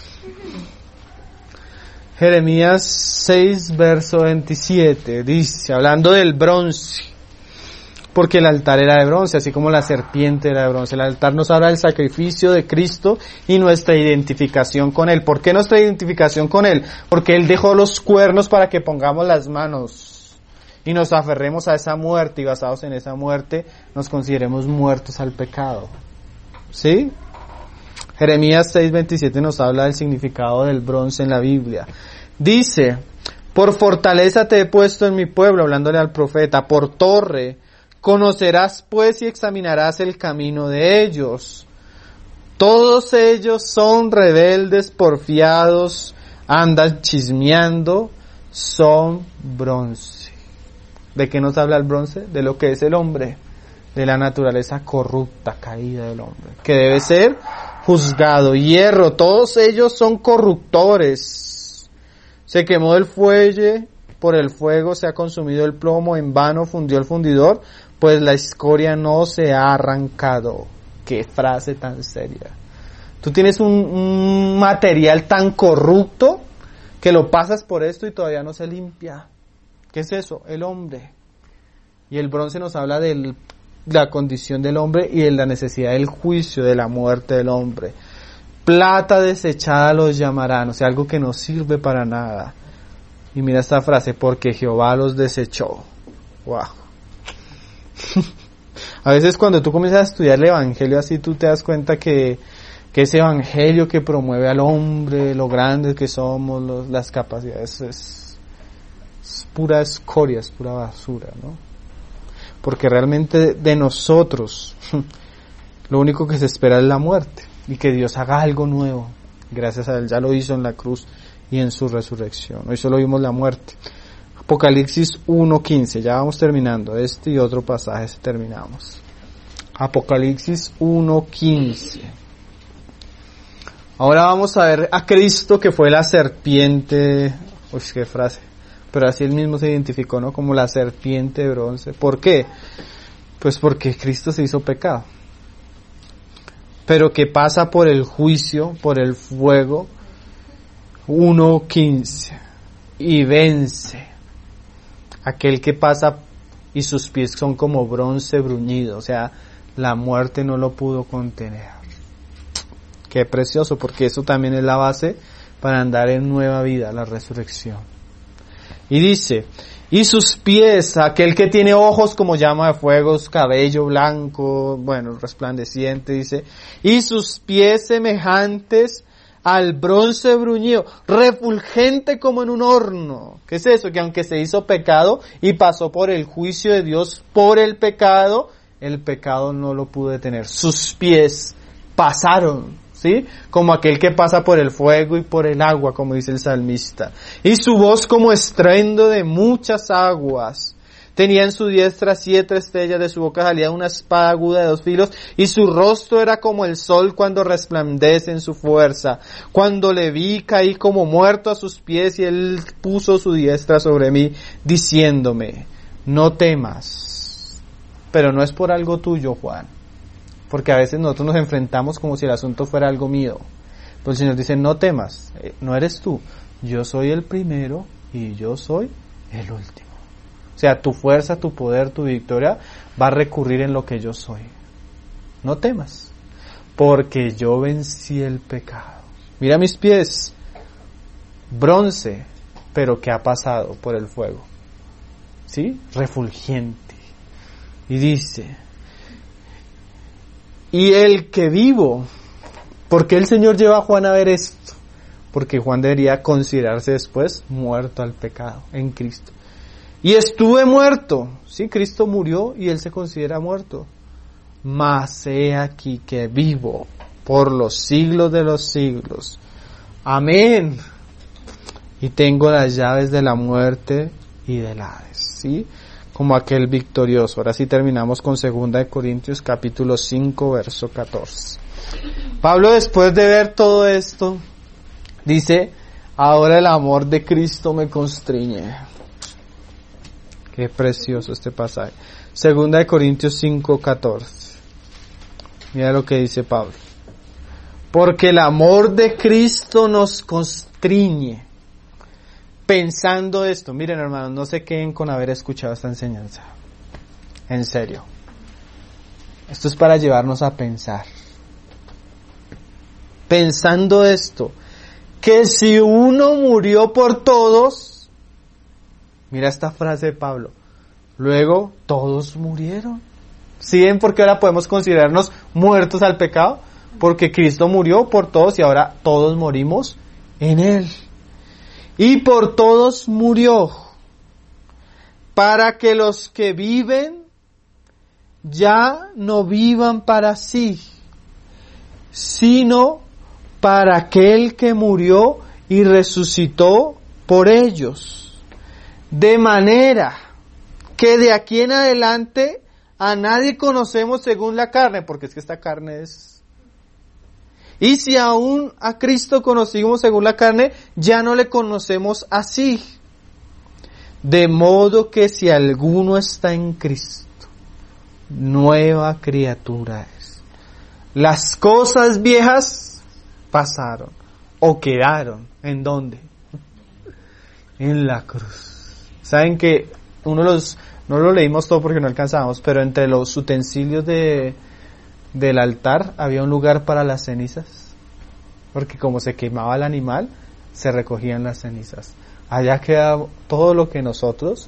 Jeremías seis, verso veintisiete, dice, hablando del bronce, porque el altar era de bronce, así como la serpiente era de bronce. El altar nos habla del sacrificio de Cristo y nuestra identificación con Él. ¿Por qué nuestra identificación con Él? Porque Él dejó los cuernos para que pongamos las manos y nos aferremos a esa muerte, y basados en esa muerte nos consideremos muertos al pecado. ¿Sí? Jeremías seis veintisiete nos habla del significado del bronce en la Biblia. Dice, por fortaleza te he puesto en mi pueblo, hablándole al profeta, por torre. Conocerás pues y examinarás el camino de ellos. Todos ellos son rebeldes, porfiados, andan chismeando, son bronce. ¿De qué nos habla el bronce? De lo que es el hombre, de la naturaleza corrupta, caída del hombre, que debe ser juzgado. Hierro, todos ellos son corruptores. Se quemó el fuelle, por el fuego se ha consumido el plomo, en vano fundió el fundidor, pues la escoria no se ha arrancado. Qué frase tan seria. Tú tienes un, un material tan corrupto que lo pasas por esto y todavía no se limpia. ¿Qué es eso? El hombre. Y el bronce nos habla de la condición del hombre y de la necesidad del juicio, de la muerte del hombre. Plata desechada los llamarán, o sea, algo que no sirve para nada. Y mira esta frase, porque Jehová los desechó. Wow. A veces cuando tú comienzas a estudiar el evangelio así, tú te das cuenta que, que ese evangelio que promueve al hombre, lo grandes que somos, los, las capacidades, es, es pura escoria, es pura basura, ¿no? Porque realmente de nosotros lo único que se espera es la muerte y que Dios haga algo nuevo. Gracias a Él ya lo hizo en la cruz y en su resurrección. Hoy solo vimos la muerte. Apocalipsis uno quince, ya vamos terminando, este y otro pasaje terminamos. Apocalipsis uno quince. Ahora vamos a ver a Cristo, que fue la serpiente, uy, qué frase, pero así él mismo se identificó, ¿no? Como la serpiente de bronce. ¿Por qué? Pues porque Cristo se hizo pecado, pero que pasa por el juicio, por el fuego, uno quince, y vence. Aquel que pasa y sus pies son como bronce bruñido, o sea, la muerte no lo pudo contener. Qué precioso, porque eso también es la base para andar en nueva vida, la resurrección. Y dice, y sus pies, aquel que tiene ojos como llama de fuego, cabello blanco, bueno, resplandeciente, dice, y sus pies semejantes al bronce bruñido, refulgente como en un horno. ¿Qué es eso? Que aunque se hizo pecado y pasó por el juicio de Dios por el pecado, el pecado no lo pudo detener. Sus pies pasaron, ¿sí? Como aquel que pasa por el fuego y por el agua, como dice el salmista. Y su voz como estruendo de muchas aguas. Tenía en su diestra siete estrellas, de su boca salía una espada aguda de dos filos, y su rostro era como el sol cuando resplandece en su fuerza. Cuando le vi, caí como muerto a sus pies, y él puso su diestra sobre mí, diciéndome, no temas. Pero no es por algo tuyo, Juan, porque a veces nosotros nos enfrentamos como si el asunto fuera algo mío. Pero el Señor dice, no temas, no eres tú, yo soy el primero y yo soy el último. O sea, tu fuerza, tu poder, tu victoria va a recurrir en lo que yo soy. No temas, porque yo vencí el pecado. Mira mis pies, bronce, pero que ha pasado por el fuego. ¿Sí? Refulgente. Y dice, y el que vivo, ¿por qué el Señor lleva a Juan a ver esto? Porque Juan debería considerarse después muerto al pecado en Cristo. Y estuve muerto. Sí, Cristo murió y Él se considera muerto. Mas he aquí que vivo por los siglos de los siglos. Amén. Y tengo las llaves de la muerte y del Hades. ¿Sí? Como aquel victorioso. Ahora sí terminamos con segunda de Corintios capítulo cinco, verso catorce. Pablo, después de ver todo esto, dice, ahora el amor de Cristo me constriñe. Qué precioso este pasaje. Segunda de Corintios cinco, catorce. Mira lo que dice Pablo. Porque el amor de Cristo nos constriñe. Pensando esto, miren hermanos, no se queden con haber escuchado esta enseñanza. En serio. Esto es para llevarnos a pensar. Pensando esto, que si uno murió por todos, mira esta frase de Pablo, luego todos murieron. ¿Sí ven por qué ahora podemos considerarnos muertos al pecado? Porque Cristo murió por todos y ahora todos morimos en Él. Y por todos murió, para que los que viven ya no vivan para sí, sino para aquel que murió y resucitó por ellos. De manera que de aquí en adelante a nadie conocemos según la carne, porque es que esta carne es... Y si aún a Cristo conocimos según la carne, ya no le conocemos así. De modo que si alguno está en Cristo, nueva criatura es. Las cosas viejas pasaron o quedaron. ¿En dónde? En la cruz. ¿Saben que uno de los, no lo leímos todo porque no alcanzábamos, pero entre los utensilios de, del altar había un lugar para las cenizas? Porque como se quemaba el animal, se recogían las cenizas. Allá queda todo lo que nosotros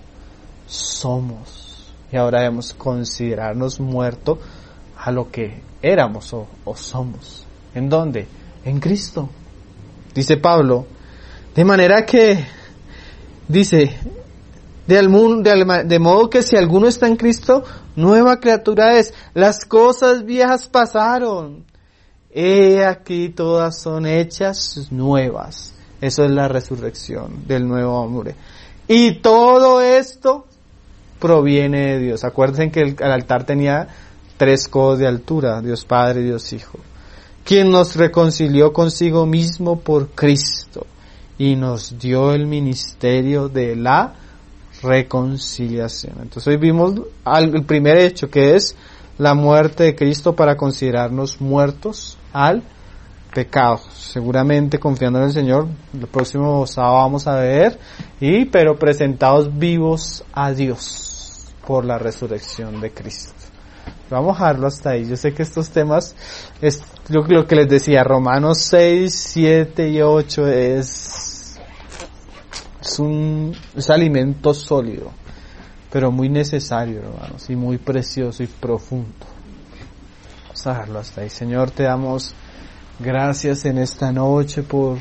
somos. Y ahora debemos considerarnos muertos a lo que éramos o, o somos. ¿En dónde? En Cristo. Dice Pablo, de manera que, dice, de, algún, de, de modo que si alguno está en Cristo, nueva criatura es. Las cosas viejas pasaron. He aquí todas son hechas nuevas. Eso es la resurrección del nuevo hombre. Y todo esto proviene de Dios. Acuérdense que el, el altar tenía tres codos de altura, Dios Padre y Dios Hijo, quien nos reconcilió consigo mismo por Cristo y nos dio el ministerio de la reconciliación. Entonces hoy vimos el primer hecho, que es la muerte de Cristo para considerarnos muertos al pecado. Seguramente confiando en el Señor, el próximo sábado vamos a ver, y pero presentados vivos a Dios por la resurrección de Cristo. Vamos a dejarlo hasta ahí. Yo sé que estos temas, es lo, lo que les decía, Romanos seis, siete y ocho es Es un es alimento sólido, pero muy necesario, hermanos, y muy precioso y profundo. Vamos a dejarlo hasta ahí. Señor, te damos gracias en esta noche por,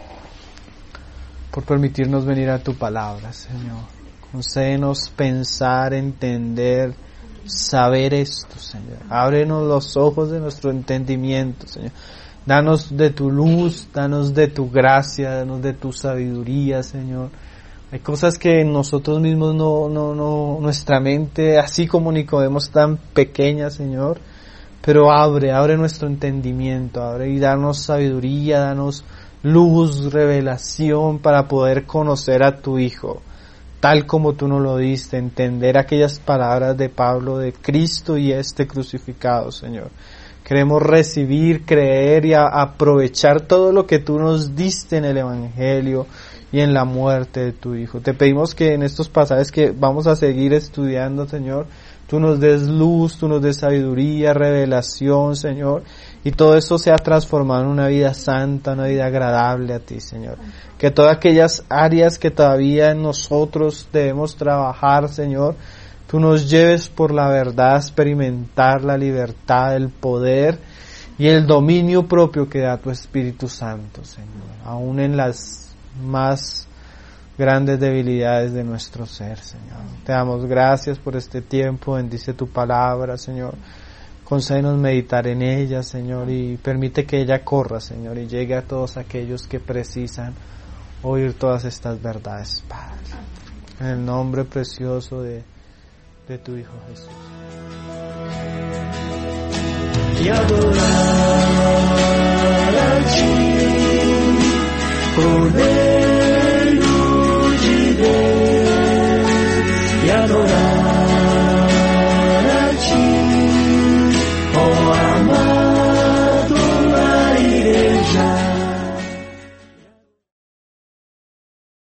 por permitirnos venir a tu palabra, Señor. Concédenos pensar, entender, saber esto, Señor. Ábrenos los ojos de nuestro entendimiento, Señor. Danos de tu luz, danos de tu gracia, danos de tu sabiduría, Señor. Hay cosas que nosotros mismos no, no, no, nuestra mente, así como Nicodemo, es tan pequeña, Señor. Pero abre, abre nuestro entendimiento, abre y danos sabiduría, danos luz, revelación para poder conocer a tu Hijo, tal como tú nos lo diste, entender aquellas palabras de Pablo, de Cristo y este crucificado, Señor. Queremos recibir, creer y a aprovechar todo lo que tú nos diste en el Evangelio y en la muerte de tu Hijo. Te pedimos que en estos pasajes que vamos a seguir estudiando, Señor, tú nos des luz, tú nos des sabiduría, revelación, Señor, y todo eso sea transformado en una vida santa, una vida agradable a ti, Señor. Que todas aquellas áreas que todavía en nosotros debemos trabajar, Señor, tú nos lleves por la verdad a experimentar la libertad, el poder y el dominio propio que da tu Espíritu Santo, Señor, aún en las más grandes debilidades de nuestro ser, Señor. Te damos gracias por este tiempo, bendice tu palabra, Señor. Concédenos meditar en ella, Señor, y permite que ella corra, Señor, y llegue a todos aquellos que precisan oír todas estas verdades, Padre. En el nombre precioso de de tu Hijo Jesús. Y adorar a ti, poder